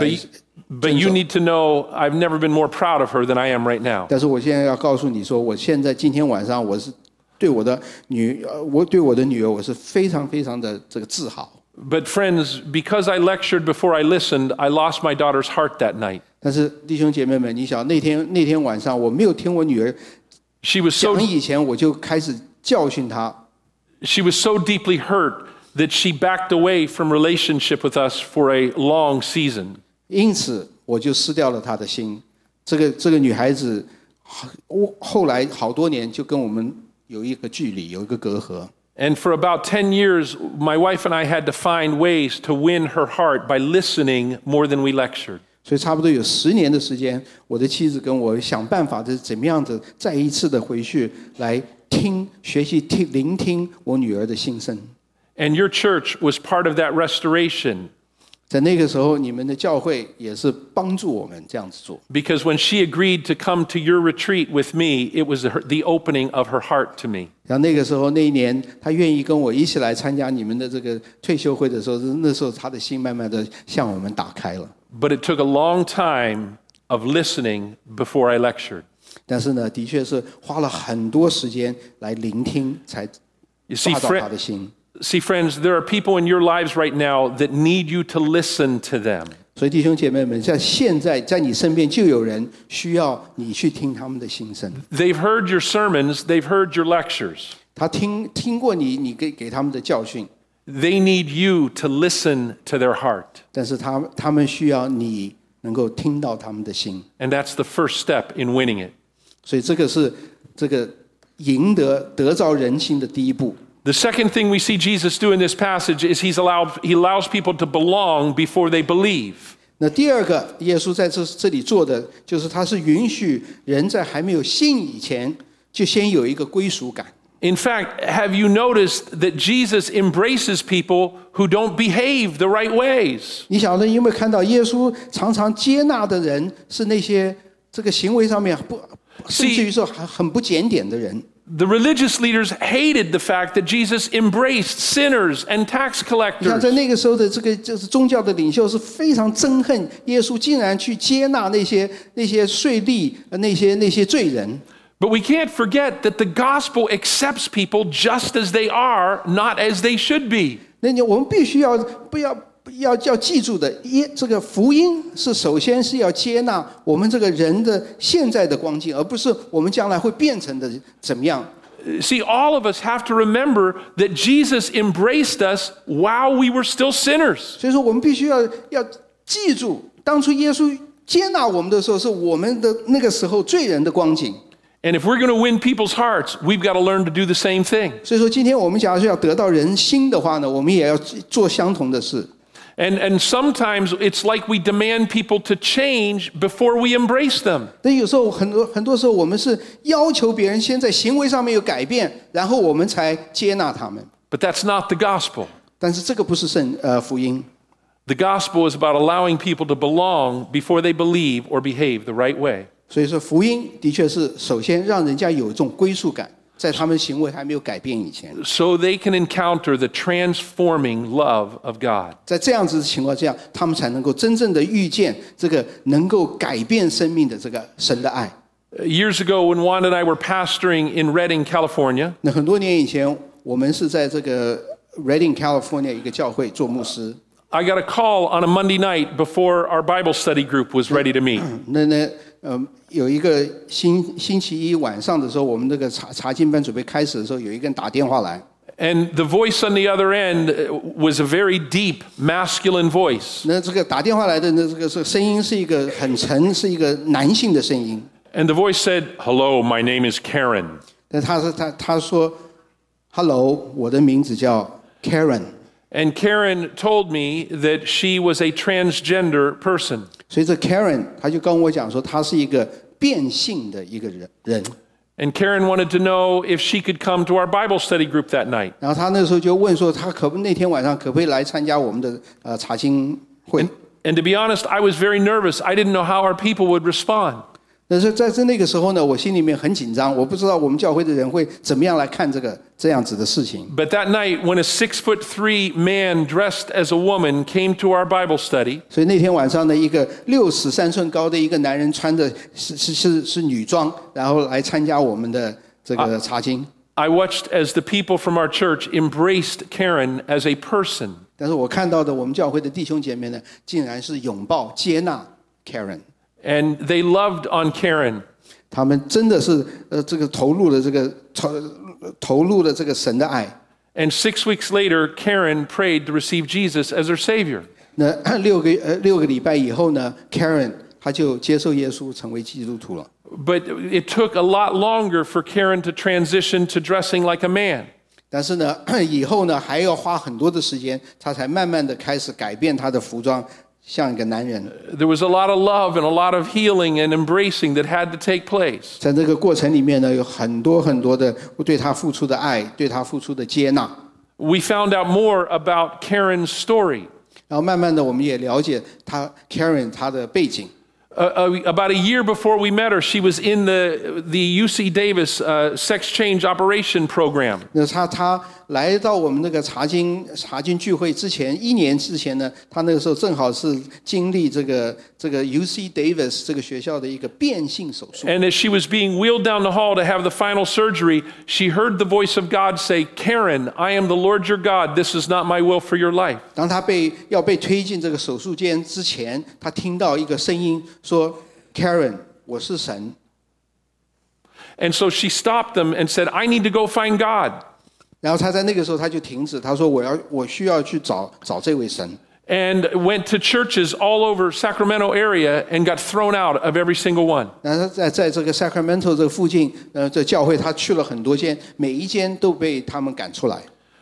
But you need to know I've never been more proud of her than I am right now. 但是我现在要告诉你说，我现在今天晚上我是对我的女儿，我是非常非常的这个自豪。 But friends, because I lectured before I listened, I lost my daughter's heart that night. 但是弟兄姐妹们，你想那天晚上我没有听我女儿 She was so 讲以前，我就开始教训她。 She was so deeply hurt that she backed away from relationship with us for a long season. 因此我就失掉了她的心。这个女孩子后来好多年就跟我们有一个距离，有一个隔阂。 And for about 10 years, my wife and I had to find ways to win her heart by listening more than we lectured. 所以差不多有10年的时间，我的妻子跟我想办法的怎么样子再一次的回去来学习聆听我女儿的心声。 And your church was part of that restoration. 在那个时候，你们的教会也是帮助我们这样子做。 Because when she agreed to come to your retreat with me, it was the opening of her heart to me. 然后那个时候，那一年，她愿意跟我一起来参加你们的这个退休会的时候，那时候她的心慢慢的向我们打开了。 But it took a long time of listening before I lectured. 但是呢，的确是花了很多时间来聆听，才 You see, 抓到她的心。 See, friends, there are people in your lives right now that need you to listen to them. 所以弟兄姐妹们，在现在在你身边就有人需要你去听他们的心声。 They've heard your sermons, they've heard your lectures. 他听过你给他们的教训， They need you to listen to their heart. 但是他们需要你能够听到他们的心。 And that's the first step in winning it. 所以这个是这个得着人心的第一步。 The second thing we see Jesus do in this passage is he allows people to belong before they believe. 那第二个，耶稣在这里做的，就是他是允许人在还没有信以前，就先有一个归属感。 In fact, have you noticed that Jesus embraces people who don't behave the right ways? 你晓得，有没有看到耶稣常常接纳的人是那些这个行为上面甚至于说很不检点的人。 The religious leaders hated the fact that Jesus embraced sinners and tax 像在 collectors. 那个时候的这个就是宗教的领袖是非常憎恨耶稣竟然去接纳那些税吏那些罪人。 But we can't forget that the gospel accepts people just as they are, not as they should be. 那我们必须要记住的，这个福音是首先是要接纳我们这个人的现在的光景，而不是我们将来会变成的怎么样。 See, all of us have to remember that Jesus embraced us while we were still sinners. 所以说，我们必须要记住，当初耶稣接纳我们的时候，是我们的那个时候罪人的光景。 And if we're going to win people's hearts, we've got to learn to do the same thing. 所以说，今天我们假如是要得到人心的话呢，我们也要做相同的事。 And sometimes it's like we demand people to change before we embrace them. 但有时候很多时候，我们是要求别人先在行为上面有改变，然后我们才接纳他们。 But that's not the gospel. 但是这个不是福音。 The gospel is about allowing people to belong before they believe or behave the right way. 所以说，福音的确是首先让人家有一种归属感，在他们行为还没有改变以前。 So they can encounter the transforming love of God. 在这样子的情况下，他们才能够真正的遇见这个能够改变生命的这个神的爱。 Years ago, when Wanda and I were pastoring in Redding, California, 那很多年以前，我们是在这个 Redding, California 一个教会做牧师。 I got a call on a Monday night before our Bible study group was ready to meet. 有一个星期一晚上的时候，我们这个查经班准备开始的时候，有一个人打电话来。 And the voice on the other end was a very deep masculine voice. 那这个打电话来的这个声音是一个很沉，是一个男性的声音。 And the voice said, "Hello, my name is Karen." 但他说 ，Hello， 我的名字叫 Karen。 And Karen told me that she was a transgender person. 所以这 Karen 他就跟我讲说，他是一个变性的一个人。 And Karen wanted to know if she could come to our Bible study group that night. 然后他那时候就问说，他那天晚上可不可以来参加我们的查经会？ And to be honest, I was very nervous. I didn't know how our people would respond. 但是在那个时候呢，我心里面很紧张，我不知道我们教会的人会怎么样来看这样子的事情。 But that night, when a 6'3" man dressed as a woman came to our Bible study, 所以那天晚上呢，一个63寸高的一个男人穿着是女装，然后来参加我们的这个查经。 I watched as the people from our church embraced Karen as a person. 但是我看到的我们教会的弟兄姐妹呢，竟然是拥抱接纳 Karen。 And they loved on Karen. 他们真的是这个投入了这个神的爱。 And 6 weeks later, Karen prayed to receive Jesus as her Savior. 那六个礼拜以后呢 ，Karen 她就接受耶稣成为基督徒了。 But it took a lot longer for Karen to transition to dressing like a man. 但是呢，以后呢还要花很多的时间，她才慢慢的开始改变她的服装。像一个男人。 There was a lot of love and a lot of healing and embracing that had to take place. 在这个过程里面呢，有很多的对他付出的爱，对他付出的接纳。 we found out more about Karen's story. 然后慢慢的我们也了解她 Karen 她的背景。 About a year before we met her, she was in the UC Davis sex change operation program. 那她来到我们那个查经聚会之前，1年之前呢，她那个时候正好是经历这个 UC Davis 这个学校的一个变性手术。 And as she was being wheeled down the hall to have the final surgery, she heard the voice of God say, "Karen, I am the Lord your God. This is not my will for your life." 当她要被推进这个手术间之前，她听到一个声音说 ：“Karen， 我是神。” And so she stopped them and said, "I need to go find God." 然后她在那个时候，她就停止，她说：“我需要去找这位神。” And went to churches all over Sacramento area and got thrown out of every single one. 然后在这个 Sacramento 这个附近，这教会她去了很多间，每一间都被他们赶出来。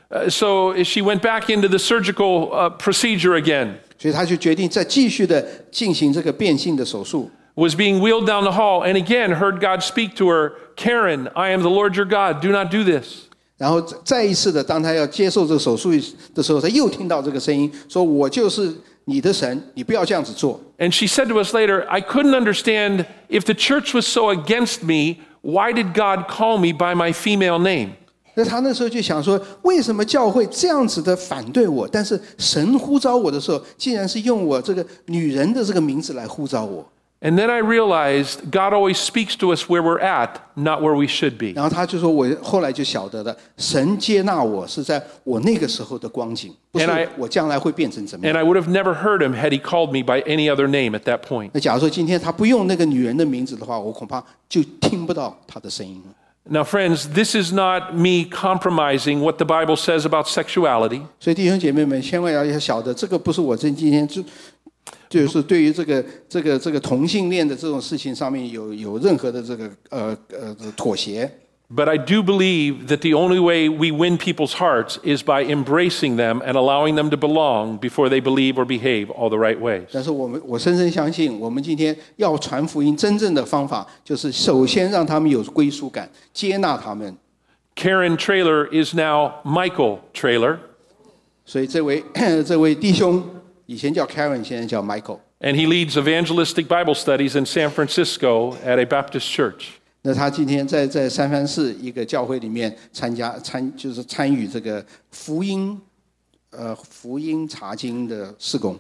So she went back into the surgical procedure again. 所以她就决定再继续的进行这个变性的手术。 Was being wheeled down the hall and again heard God speak to her, "Karen, I am the Lord your God. Do not do this." 然后再一次的，当她要接受这个手术的时候，她又听到这个声音，说：“我就是你的神，你不要这样子做。” And she said to us later, "I couldn't understand if the church was so against me, why did God call me by my female name?" 那她那时候就想说，为什么教会这样子的反对我？但是神呼召我的时候，竟然是用我这个女人的这个名字来呼召我。 And then I realized God always speaks to us where we're at, not where we should be. 然后他就说，我后来就晓得了，神接纳我是在我那个时候的光景，不是我将来会变成怎么 And 样。 I would have never heard him had he called me by any other name at that point. 那假如说今天他不用那个女人的名字的话，我恐怕就听不到他的声音了。 Now, friends, this is not me compromising what the Bible says about sexuality. 所以弟兄姐妹们，千万要晓得，这个不是我今天就是对于这个同性恋的这种事情上面有任何的这个妥协。 But I do believe that the only way we win people's hearts is by embracing them and allowing them to belong before they believe or behave all the right ways. 但是我深深相信，我们今天要传福音真正的方法，就是首先让他们有归属感，接纳他们。 Karen Traylor is now Michael Traylor. 所以这位弟兄以前叫 Karen， 现在叫 Michael。 And he leads evangelistic Bible studies in San Francisco at a Baptist church. 那他今天在三藩市一个教会里面参与这个福音查经的事工。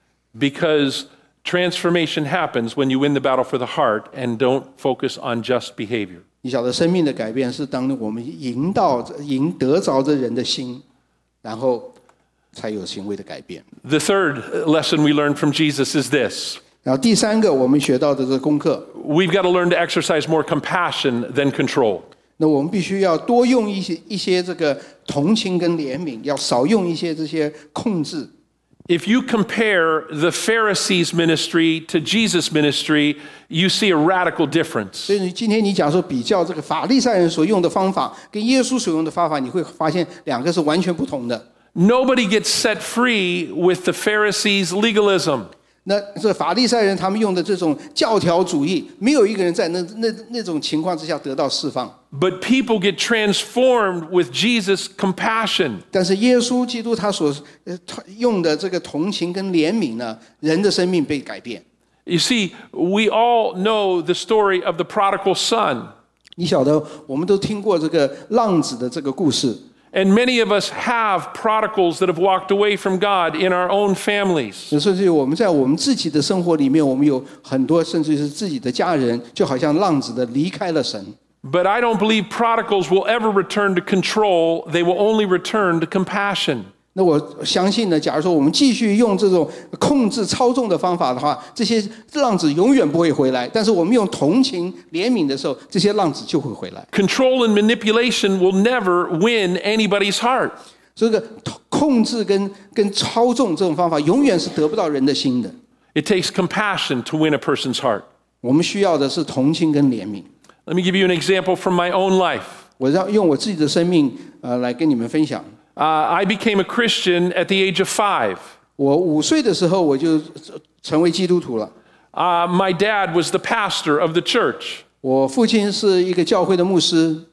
Because transformation happens when you win the battle for the heart and don't focus on just behavior. 你晓得生命的改变是当我们得着这人的心，然后才有行为的改变。 The third lesson we learned from Jesus is this. 然后第三个我们学到的这个功课， We've got to learn to exercise more compassion than control. 那我们必须要多用一些这个同情跟怜悯，要少用一些这些控制。 If you compare the Pharisees' ministry to Jesus' ministry, you see a radical difference. 所以今天你假如说比较这个法利赛人所用的方法跟耶稣所用的方法，你会发现两个是完全不同的。 Nobody gets set free with the Pharisees' legalism. 那这法利赛人他们用的这种教条主义，没有一个人在那种情况之下得到释放。 But people get transformed with Jesus' compassion. 但是耶稣基督他所用的这个同情跟怜悯呢，人的生命被改变。 You see, we all know the story of the prodigal son. 你晓得，我们都听过这个浪子的这个故事。 And many of us have prodigals that have walked away from God in our own families. 甚至我们在我们自己的生活里面，我们有很多甚至是自己的家人，就好像浪子的离开了神。 But I don't believe prodigals will ever return to control. They will only return to compassion. 那我相信呢，假如说我们继续用这种控制操纵的方法的话，这些浪子永远不会回来。但是我们用同情怜悯的时候，这些浪子就会回来。 Control and manipulation will never win anybody's heart. 这个控制跟操纵这种方法，永远是得不到人的心的。 It takes compassion to win a person's heart. 我们需要的是同情跟怜悯。 Let me give you an example from my own life. 我要用我自己的生命来跟你们分享。 I became a Christian at the age of 5. 我5岁的时候我就成为基督徒了。 My dad was the pastor of the church. 我父亲是一个教会的牧师。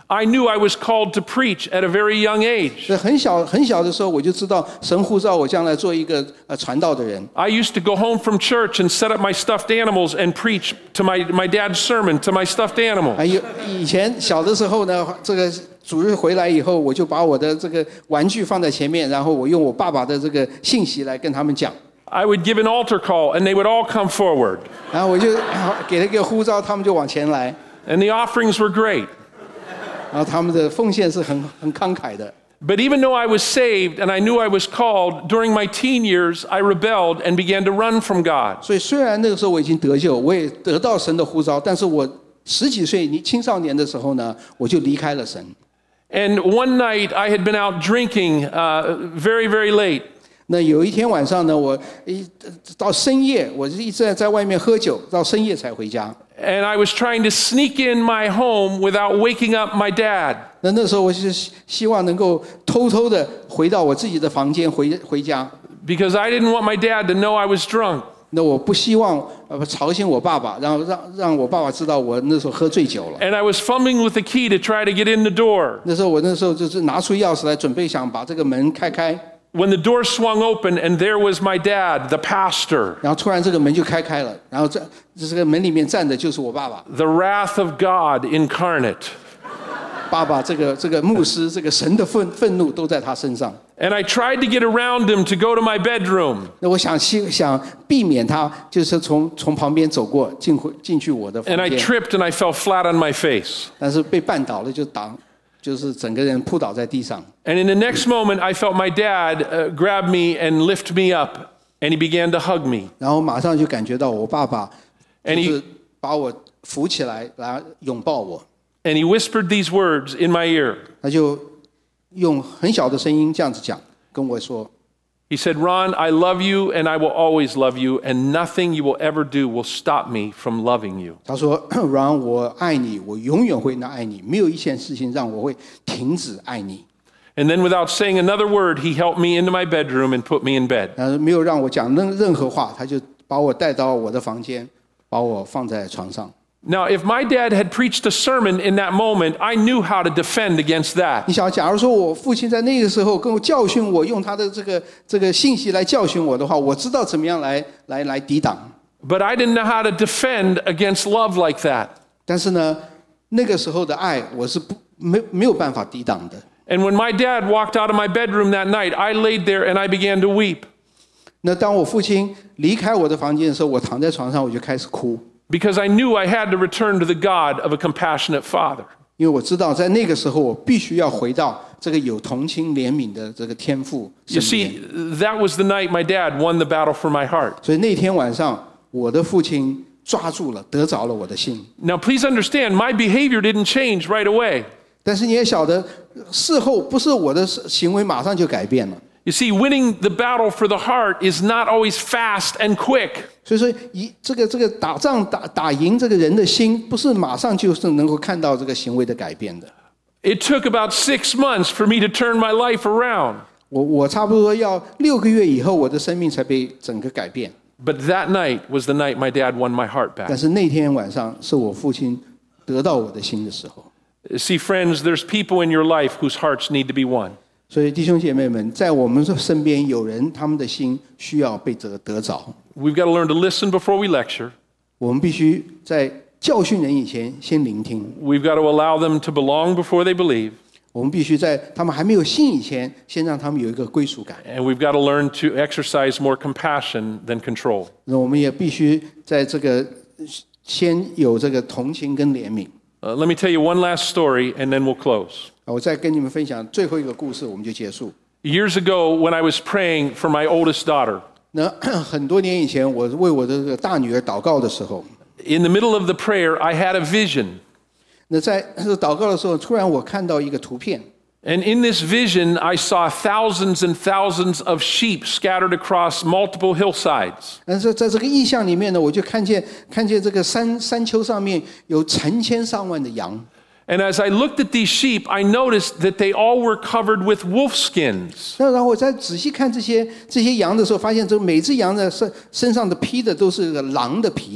I knew I was called to preach at a very young age. 所以很小的时候，我就知道神呼召我将来做一个传道的人。 I used to go home from church and set up my stuffed animals and preach to my dad's sermon to my stuffed animals. 还有以前小的时候呢，这个主日回来以后，我就把我的这个玩具放在前面，然后我用我爸爸的这个信息来跟他们讲。 I would give an altar call and they would all come forward. 然后我就给了一个呼召，他们就往前来。 And the offerings were great. 然后他们的奉献是很慷慨的。 But even though I was saved and I knew I was called, during my teen years, I rebelled and began to run from God. 所以虽然那个时候我已经得救，我也得到神的呼召，但是我10几岁青少年的时候呢，我就离开了神。 And one night I had been out drinking very, very late. 那有一天晚上呢，我到深夜，我一直在外面喝酒，到深夜才回家。 And I was trying to sneak in my home without waking up my dad. 那时候我是希望能够偷偷的回到我自己的房间回家。 Because I didn't want my dad to know I was drunk. 那我不希望吵醒我爸爸，让我爸爸知道我那时候喝醉酒了。 And I was fumbling with the key to try to get in the door. 那时候就是拿出钥匙来，准备想把这个门开。 When the door swung open and there was my dad, the pastor. 然后突然这个门就开了，然后这个门里面站的就是我爸爸。 The wrath of God incarnate. 爸爸这个牧师，这个神的愤怒都在他身上。 And I tried to get around him to go to my bedroom. 那我想避免他就是从旁边走过进去我的房 And I 间。 tripped and I fell flat on my face. 但是被绊倒了就是整个人扑倒在地上。 And in the next moment, I felt my dad grab me and lift me up, and he began to hug me. 然后马上就感觉到我爸爸 And 就 he 是把我扶起来，然后拥抱我。 and he whispered these words in my ear. 他就用很小的声音这样子讲，跟我说 He said, Ron, I love you and I will always love you, and nothing you will ever do will stop me from loving you. 他说：“Ron，我爱你，我永远会爱你，没有一件事情让我会停止爱你。” And then without saying another word, he helped me into my bedroom and put me in bed. 然后没有让我讲任何话，他就把我带到我的房间，把我放在床上。 Now, if my dad had preached a sermon in that moment, I knew how to defend against that. 你想，假如说我父亲在那个时候跟我教训我，用他的这个信息来教训我的话，我知道怎么样来抵挡。 But I didn't know how to defend against love like that. 但是呢，那个时候的爱，我是没有办法抵挡的。 And when my dad walked out of my bedroom that night, I laid there and I began to weep. 那当我父亲离开我的房间的时候，我躺在床上，我就开始哭。 Because I knew I had to return to the God of a compassionate father. 因为我知道在那个时候我必须要回到这个有同情怜悯的这个天父 You 身 see, 边。 that was the night my dad won the battle for my heart. 所以那天晚上，我的父亲抓住了，得着了我的心。 Now, please understand, my behavior didn't change right away. 但是你也晓得，事后不是我的行为马上就改变了。 You see, winning the battle for the heart is not always fast and quick. 所以说，这个打仗打赢这个人的心，不是马上就是能够看到这个行为的改变的。 It took about 6 months for me to turn my life around. 我差不多要6个月以后，我的生命才被整个改变。 But that night was the night my dad won my heart 但 back. 是那天晚上是我父亲得到我的心的时候。 See, friends, there's people in your life whose hearts need to be won. 所以弟兄姐妹们，在我们身边有人，他们的心需要被得着。 We've got to learn to listen before we lecture. 我们必须在教训人以前先聆听。 We've got to allow them to belong before they believe. 我们必须在他们还没有信以前，先让他们有一个归属感。 And we've got to learn to exercise more compassion than control. 那我们也必须在这个先有这个同情跟怜悯。 Let me tell you one last story, and then we'll close. 我再跟你们分享最后一个故事，我们就结束。 Years ago, when I was praying for my oldest daughter, 那很多年以前，我为我的这个大女儿祷告的时候， in the middle of the prayer, I had a vision. 那在祷告的时候，突然我看到一个图片。 And in this vision, I saw thousands and thousands of sheep scattered across multiple hillsides. 但是在这个意象里面呢，我就看见这个山丘上面有成千上万的羊。 And as I looked at these sheep, I noticed that they all were covered with wolf skins. 那然后我再仔细看这些羊的时候，发现这每只羊的身上的披的都是个狼的皮。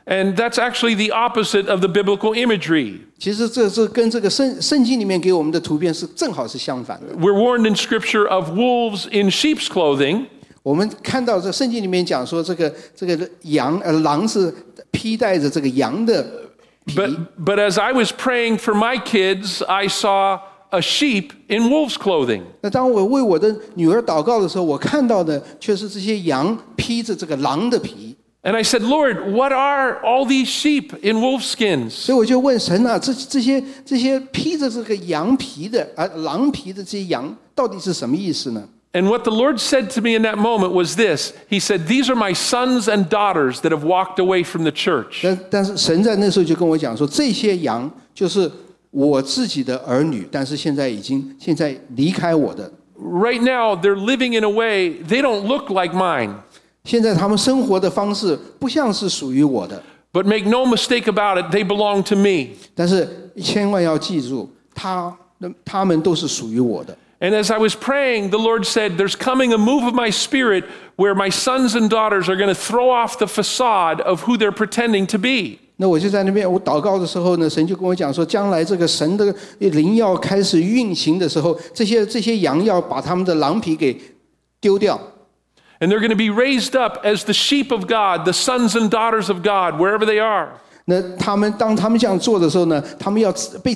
And that's actually the opposite of the biblical imagery. 其实这是跟这个圣经里面给我们的图片是正好是相反的。 We're warned in Scripture of wolves in sheep's clothing. 我们看到这圣经里面讲说，这个狼是披戴着这个羊的皮。 But as I was praying for my kids, I saw a sheep in wolf's clothing. 那当我为我的女儿祷告的时候，我看到的却是这些羊披着这个狼的皮。 And I said, Lord, what are all these sheep in wolf skins? 所以我就问神啊，这些披着这个羊皮的狼皮的这些羊，到底是什么意思呢？ And what the Lord said to me in that moment was this. He said, these are my sons and daughters that have walked away from the church. 但是神在那时候就跟我讲说，这些羊就是我自己的儿女，但是现在离开我的。 Right now, they're living in a way, they don't look like mine. 现在他们生活的方式不像是属于我的。 But make no mistake about it, they belong to me. 但是千万要记住，他们都是属于我的。 And as I was praying, the Lord said, there's coming a move of my spirit where my sons and daughters are going to throw off the facade of who they're pretending to be. 那我就在那边，我祷告的时候呢，神就跟我讲说，将来这个神的灵要开始运行的时候，这些羊要把他们的狼皮给丢掉。 And they're going to be raised up as the sheep of God, the sons and daughters of God, wherever they are. 那当他们这样做的时候呢，他们要被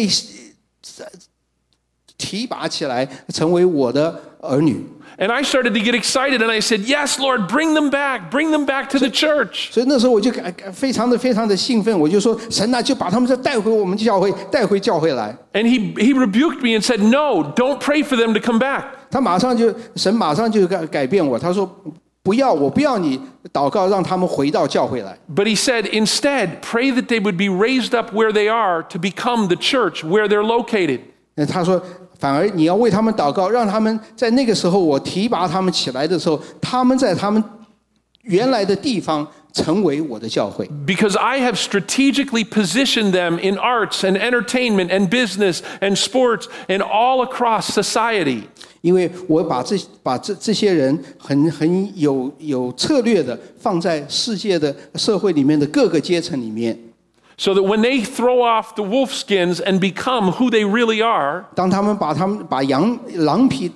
提拔起来，成为我的儿女。 And I started to get excited and I said, yes, Lord, bring them back to the church. 所以那时候我就非常的兴奋，我就说神啊，就把他们再带回我们教会，带回教会来。 And he rebuked me and said, no, don't pray for them to come back. 神马上就改变我，他说我不要你祷告让他们回到教会来。 But he said, instead, pray that they would be raised up where they are to become the church where they're located. 那他说，反而你要为他们祷告，让他们在那个时候我提拔他们起来的时候，他们在他们原来的地方成为我的教会。 Because I have strategically positioned them in arts and entertainment and business and sports and all across society. 因为我把这些人很有策略的放在世界的社会里面的各个阶层里面。 So that when they throw off the wolf skins and become who they really are, 当他们把狼皮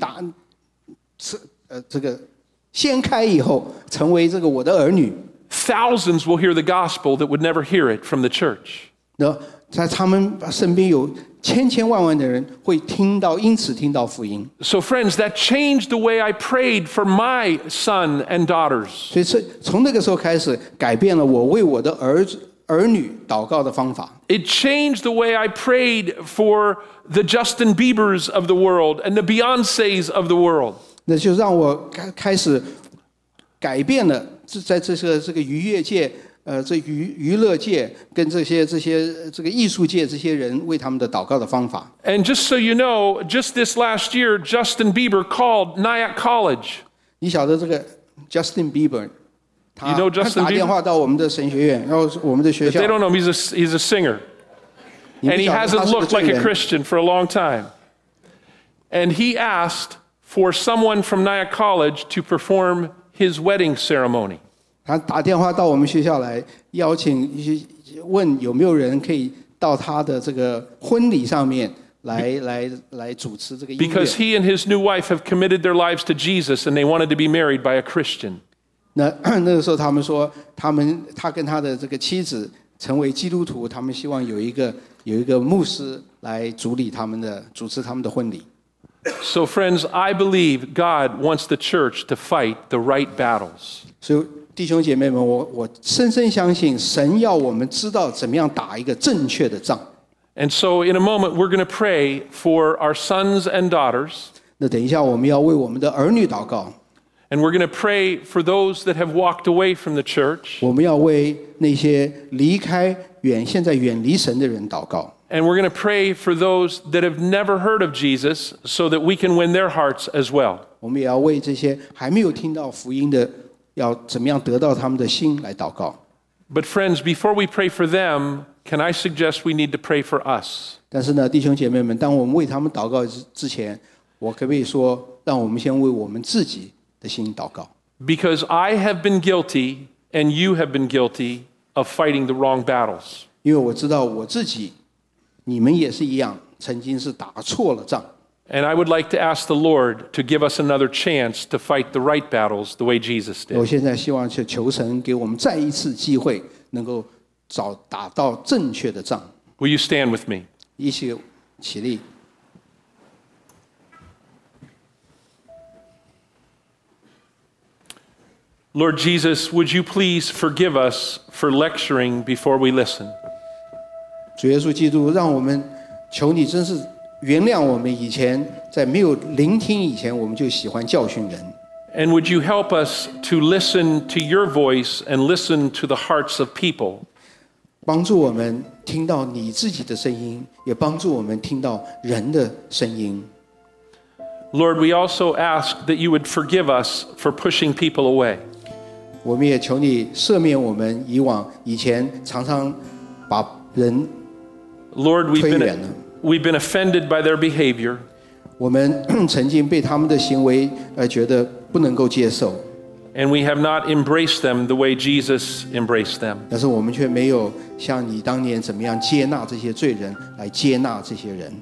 这个掀开以后，成为这个我的儿女， thousands will hear the gospel that would never hear it from the church. 那在他们身边有千万的人会因此听到福音。 So friends, that changed the way I prayed for my son and daughters. 所以从那个时候开始，改变了我为我的儿女祷告的方法。 It changed the way I prayed for the Justin Biebers of the world and the Beyoncés of the world. 那就让我开始改变了，在这个娱乐界，这娱乐界跟这个艺术界这些人为他们的祷告的方法。 And just so you know, just this last year, Justin Bieber called Nyack College. 你晓得这个 Justin Bieber？ You know Justin 他打电话到我们的神学院，然后我们的学 If 校。 they don't know him, he's a singer. 你不 And he 晓得 hasn't 他是个 looked 罪 like a 人。 Christian for a long time. And he asked for someone from Nyack College to perform his wedding ceremony. 他打电话到我们学校来，邀请问有没有人可以到他的这个婚礼上面来主持这个音乐。 Because he and his new wife have committed their lives to Jesus and they wanted to be married by a Christian. 那个时候他们说，他跟他的这个妻子成为基督徒，他们希望有一个牧师来主持他们的婚礼。 So friends, I believe God wants the church to fight the right battles. 所以弟兄姐妹们，我深深相信神要我们知道怎么样打一个正确的仗。 And so in a moment, we're going to pray for our sons and daughters. 那等一下我们要为我们的儿女祷告。 And we're going to pray for those that have walked away from the church. 我们要为那些现在远离神的人祷告。 And we're going to pray for those that have never heard of Jesus so that we can win their hearts as well. 我们也要为这些还没有听到福音的，要怎么样得到他们的心来祷告。 But friends, before we pray for them, can I suggest we need to pray for us? 但是呢，弟兄姐妹们，当我们为他们祷告之前，我可不可以说，让我们先为我们自己的心祷告？ Because I have been guilty and you have been guilty of fighting the wrong battles. 因为我知道我自己，你们也是一样，曾经是打错了仗。 And I would like to ask the Lord to give us another chance to fight the right battles the way Jesus 我 did. 现在希望求神给我们再一次机会，能够打到正确的仗。 Will you stand with me? 一起起立。 Lord Jesus, would you please forgive us for lecturing before we listen? 主耶稣基督，让我们求你真是原谅我们以前在没有聆听以前，我们就喜欢教训人。 And would you help us to listen to your voice and listen to the hearts of people? 帮助我们听到你自己的声音，也帮助我们听到人的声音。 Lord, we also ask that you would forgive us for pushing people away. 我们也求你赦免我们以前常常把人 Lord, 推远了。 we've been offended by their behavior. 我们曾经被他们的行为觉得不能够接受， And we have not embraced them the way Jesus embraced them. 但是我们却没有像你当年怎么样接纳这些罪人，来接纳这些人。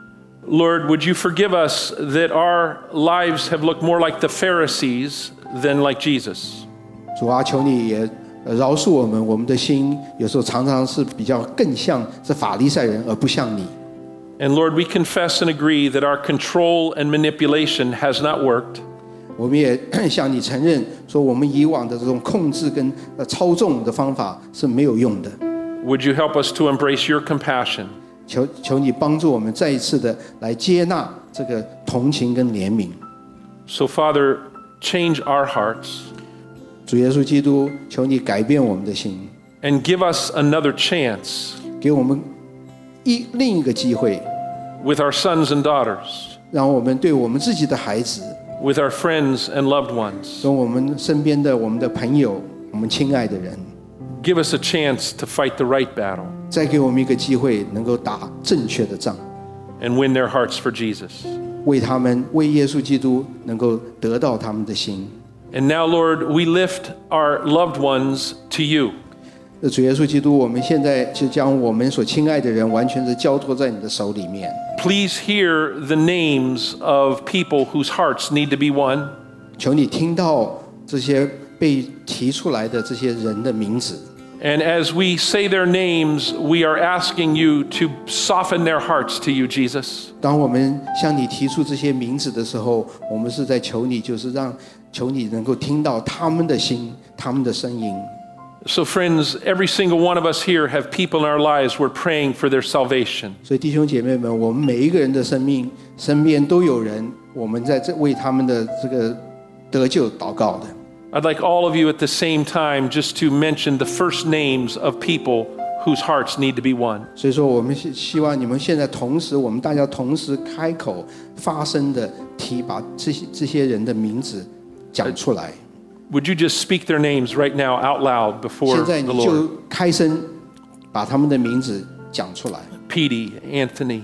Lord, would you forgive us that our lives have looked more like the Pharisees than like Jesus? 主啊，求你也饶恕我们，我们的心有时候常常是比较更像是法利赛人，而不像你。 And Lord, we confess and agree that our control and manipulation has not worked. 我们也向你承认，说我们以往的这种控制跟操纵的方法是没有用的。 Would you help us to embrace your compassion? 求你帮助我们再一次的来接纳这个同情跟怜悯。 So, Father, change our hearts 主耶稣基督，求你改变我们的心， and give us another chance 给我们另一个机会， with our sons and daughters, 让我们对我们自己的孩子， with our friends and loved ones. 跟我们身边的我们的朋友，我们亲爱的人， Give us a chance to fight the right battle 再给我们一个机会，能够打正确的仗， and win their hearts for Jesus. 为耶稣基督能够得到他们的心。 And now, Lord, we lift our loved ones to you. 主耶稣基督，我们现在就将我们所亲爱的人完全的交托在你的手里面。 Please hear the names of people whose hearts need to be won. 求你听到这些被提出来的这些人的名字。 And as we say their names, we are asking you to soften their hearts to you, Jesus. 当我们向你提出这些名字的时候，我们是在求你，就是求你能够听到他们的心，他们的声音。 So, friends, every single one of us here have people in our lives we're praying for their salvation. 所以弟兄姐妹们，我们每一个人的生命身边都有人，我们在这为他们的这个得救祷告的。 I'd like all of you at the same time just to mention the first names of people whose hearts need to be won. 所以说，我们希望你们现在我们大家同时开口发声的把这些人的名字讲出来。 Would you just speak their names right now out loud before 现在 the 你 Lord? 就开声把他们的名字讲出来， Petey, Anthony,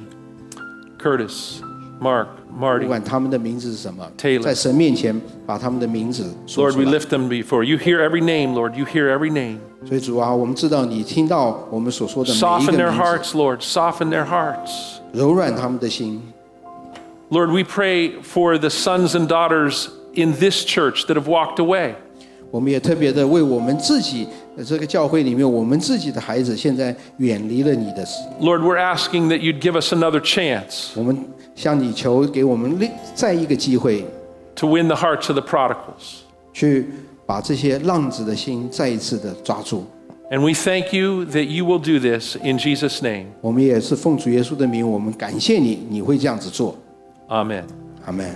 Curtis, Mark, 不 Marty. 管他们的名字是什么， Taylor 在神面前把他们的名字说 Lord, 出 we 来。 lift them before you. Hear every name, Lord. You hear every name. 所以主啊，我们知道你听到我们所说的每一 Soften 个 their 名字， hearts, Lord. Soften their hearts. 柔软他们的心。 Lord, we pray for the sons and daughters in this church that have walked away. 我们也特别的为我们自己这个教会里面，我们自己的孩子现在远离了你的， Lord, we're asking that you'd give us another chance 我们向你求，给我们再一个机会， to win the hearts of the prodigals. 去把这些浪子的心再一次的抓住。 And we thank you that you will do this in Jesus' name. 我们也是奉主耶稣的名，我们感谢你，你会这样子做。 Amen. 阿门。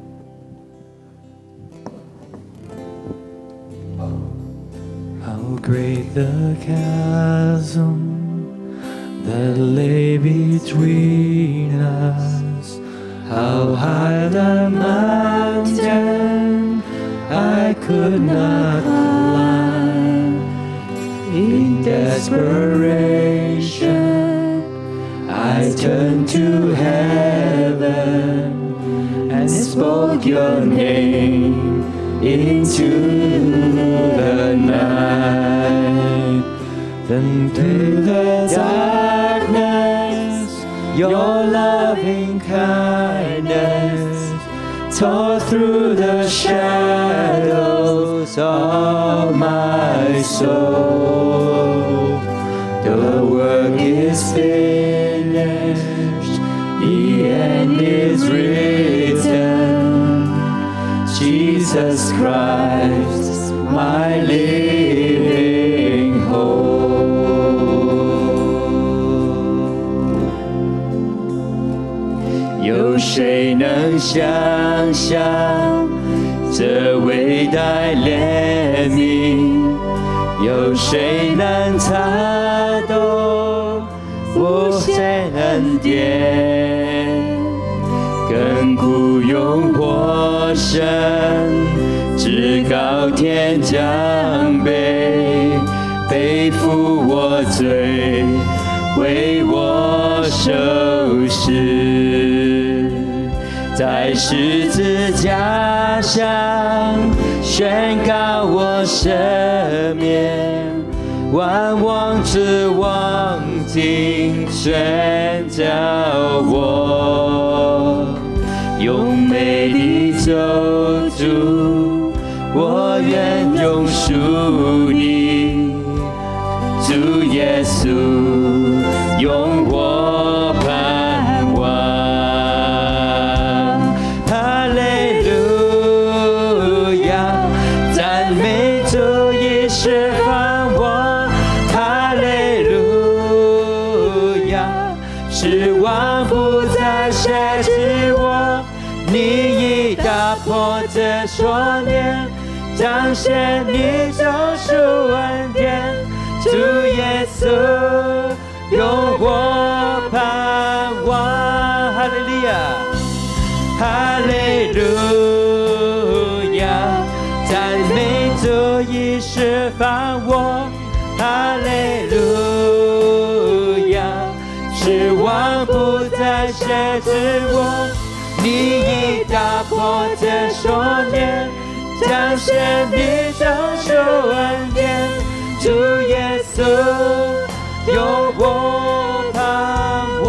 How great the chasm that lay between us, how high the mountain I could not climb. In desperation I turned to heaven and spoke your name into the night. Then through the darkness, your loving kindness tore through the shadows of my soul. The work is finished, the end is written. Jesus Christ, my living hope. 有谁能想象这伟大怜悯？有谁能猜懂无限恩典？亘古永活神，至高天降卑，背负我罪，为我受死，在十字架上宣告我赦免，万王之王听宣召我，用美丽咒诅，我愿永属你，主耶稣，用我盼望。哈利路亚，赞美主已释放我。哈利路亚，失望不再辖制我。你已打破这锁链，彰显你救赎恩典。主耶稣，用我盼望。哈利路亚，哈利路亚，赞美主已释放我。哈利路亚，失望不再辖制我。你已打破这锁链，彰显你救赎恩典。主耶稣，用我盼望。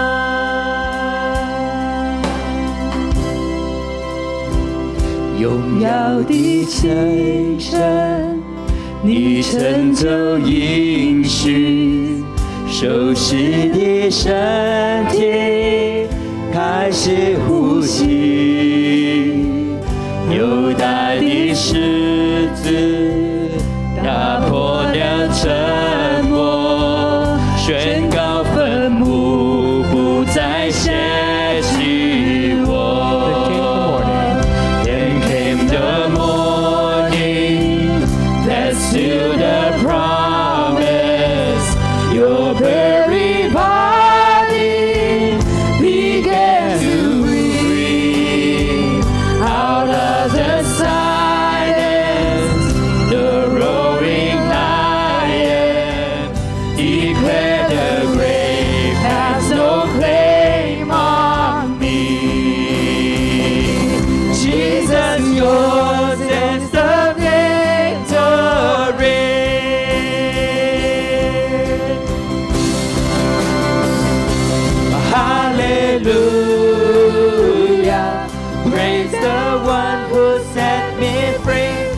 荣耀的晨晨，你乘走应许，熟悉的身体开始呼吸，犹大的狮子打破了沉默，宣告坟墓不再嫌弃我。Then came the morning that sealed the promise. Your very body began to breathe out of the silence. The roaring lion declared the grave has no claim on me. Jesus, yours is the victory. Hallelujah, praise the one who set me free.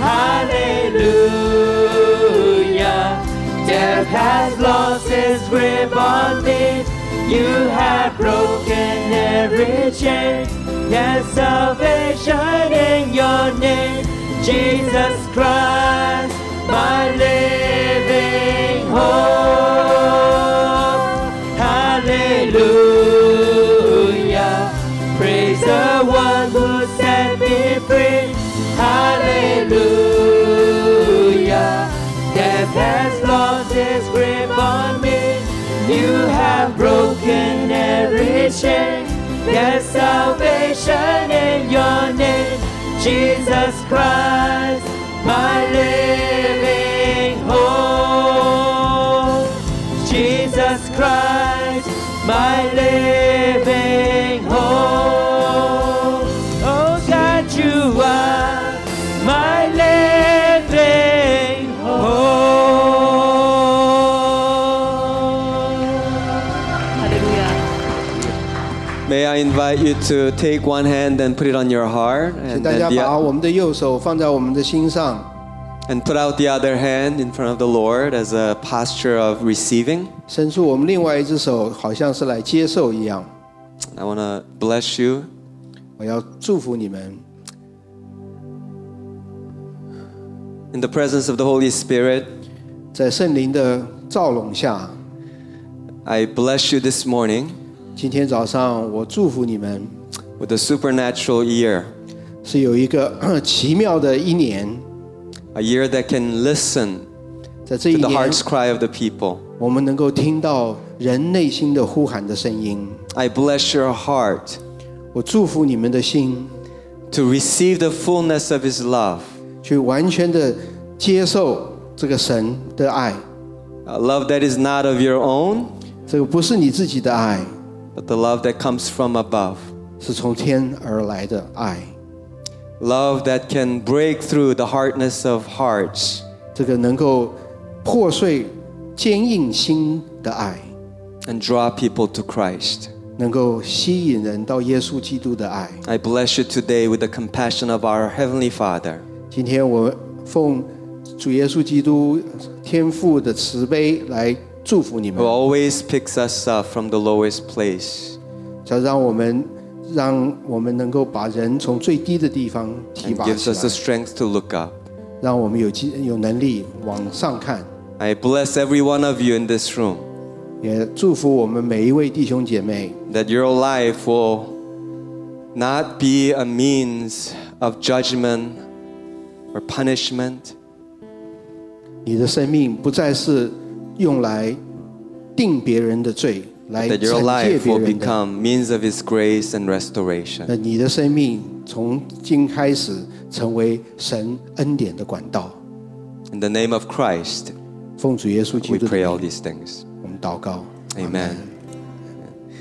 Hallelujah, death has lost its grip on me. You have broken every chain. There's salvation in your name, Jesus Christ, my living hope. Hallelujah, praise the one who set me free. Hallelujah, death has lost its grip on me. You have broken every chain. There's salvation in your name, Jesus Christ, my living hope. Jesus Christ, my living hope. Oh God, you are my living hope. I invite you to take one hand and put it on your heart, 请 and 大家 then 把我们的右手放在我们的心上， and put out the other hand in front of the Lord as a posture of receiving. 伸出我们另外一只手，好像是来接受一样。 I want to bless you. 我要祝福你们， In the presence of the Holy Spirit, 在圣灵的照笼下， I bless you this morning 今天早上我祝福你们， with a supernatural year, 是有一个奇妙的一年， a year that can listen 在这一 to the 年， heart's cry of the people. 我们能够听到人内心的呼喊的声音。 I bless your heart 我祝福你们的心， to receive the fullness of His love, 去完全的接受这个神的爱。 a love that is not of your own, 这个不是你自己的爱， but the love that comes from above. 是从天而来的爱。 Love that can break through the hardness of hearts 这个能够破碎坚硬心的爱， and draw people to Christ. 能够吸引人到耶稣基督的爱。 I bless you today with the compassion of our Heavenly Father. 今天我奉主耶稣基督天父的慈悲来祝福你 Who 们， always picks us up from the lowest place 让我们能够把人从最低的地方提 and 拔 gives 起 us the 来， strength to look up. 让我们有能力往上看。 I bless every one of you in this room 也祝福我们每一位弟兄姐妹， that your life will not be a means of judgment or punishment, 你的生命不再是用来定别人的罪，来 that your 惩戒 life 别 will 人的。 become means of His grace and restoration. 那你的生命从今开始成为神恩典的管道。 In the name of Christ, 奉主耶稣基 we 督的 pray all 名， these things. 我们祷告。 Amen.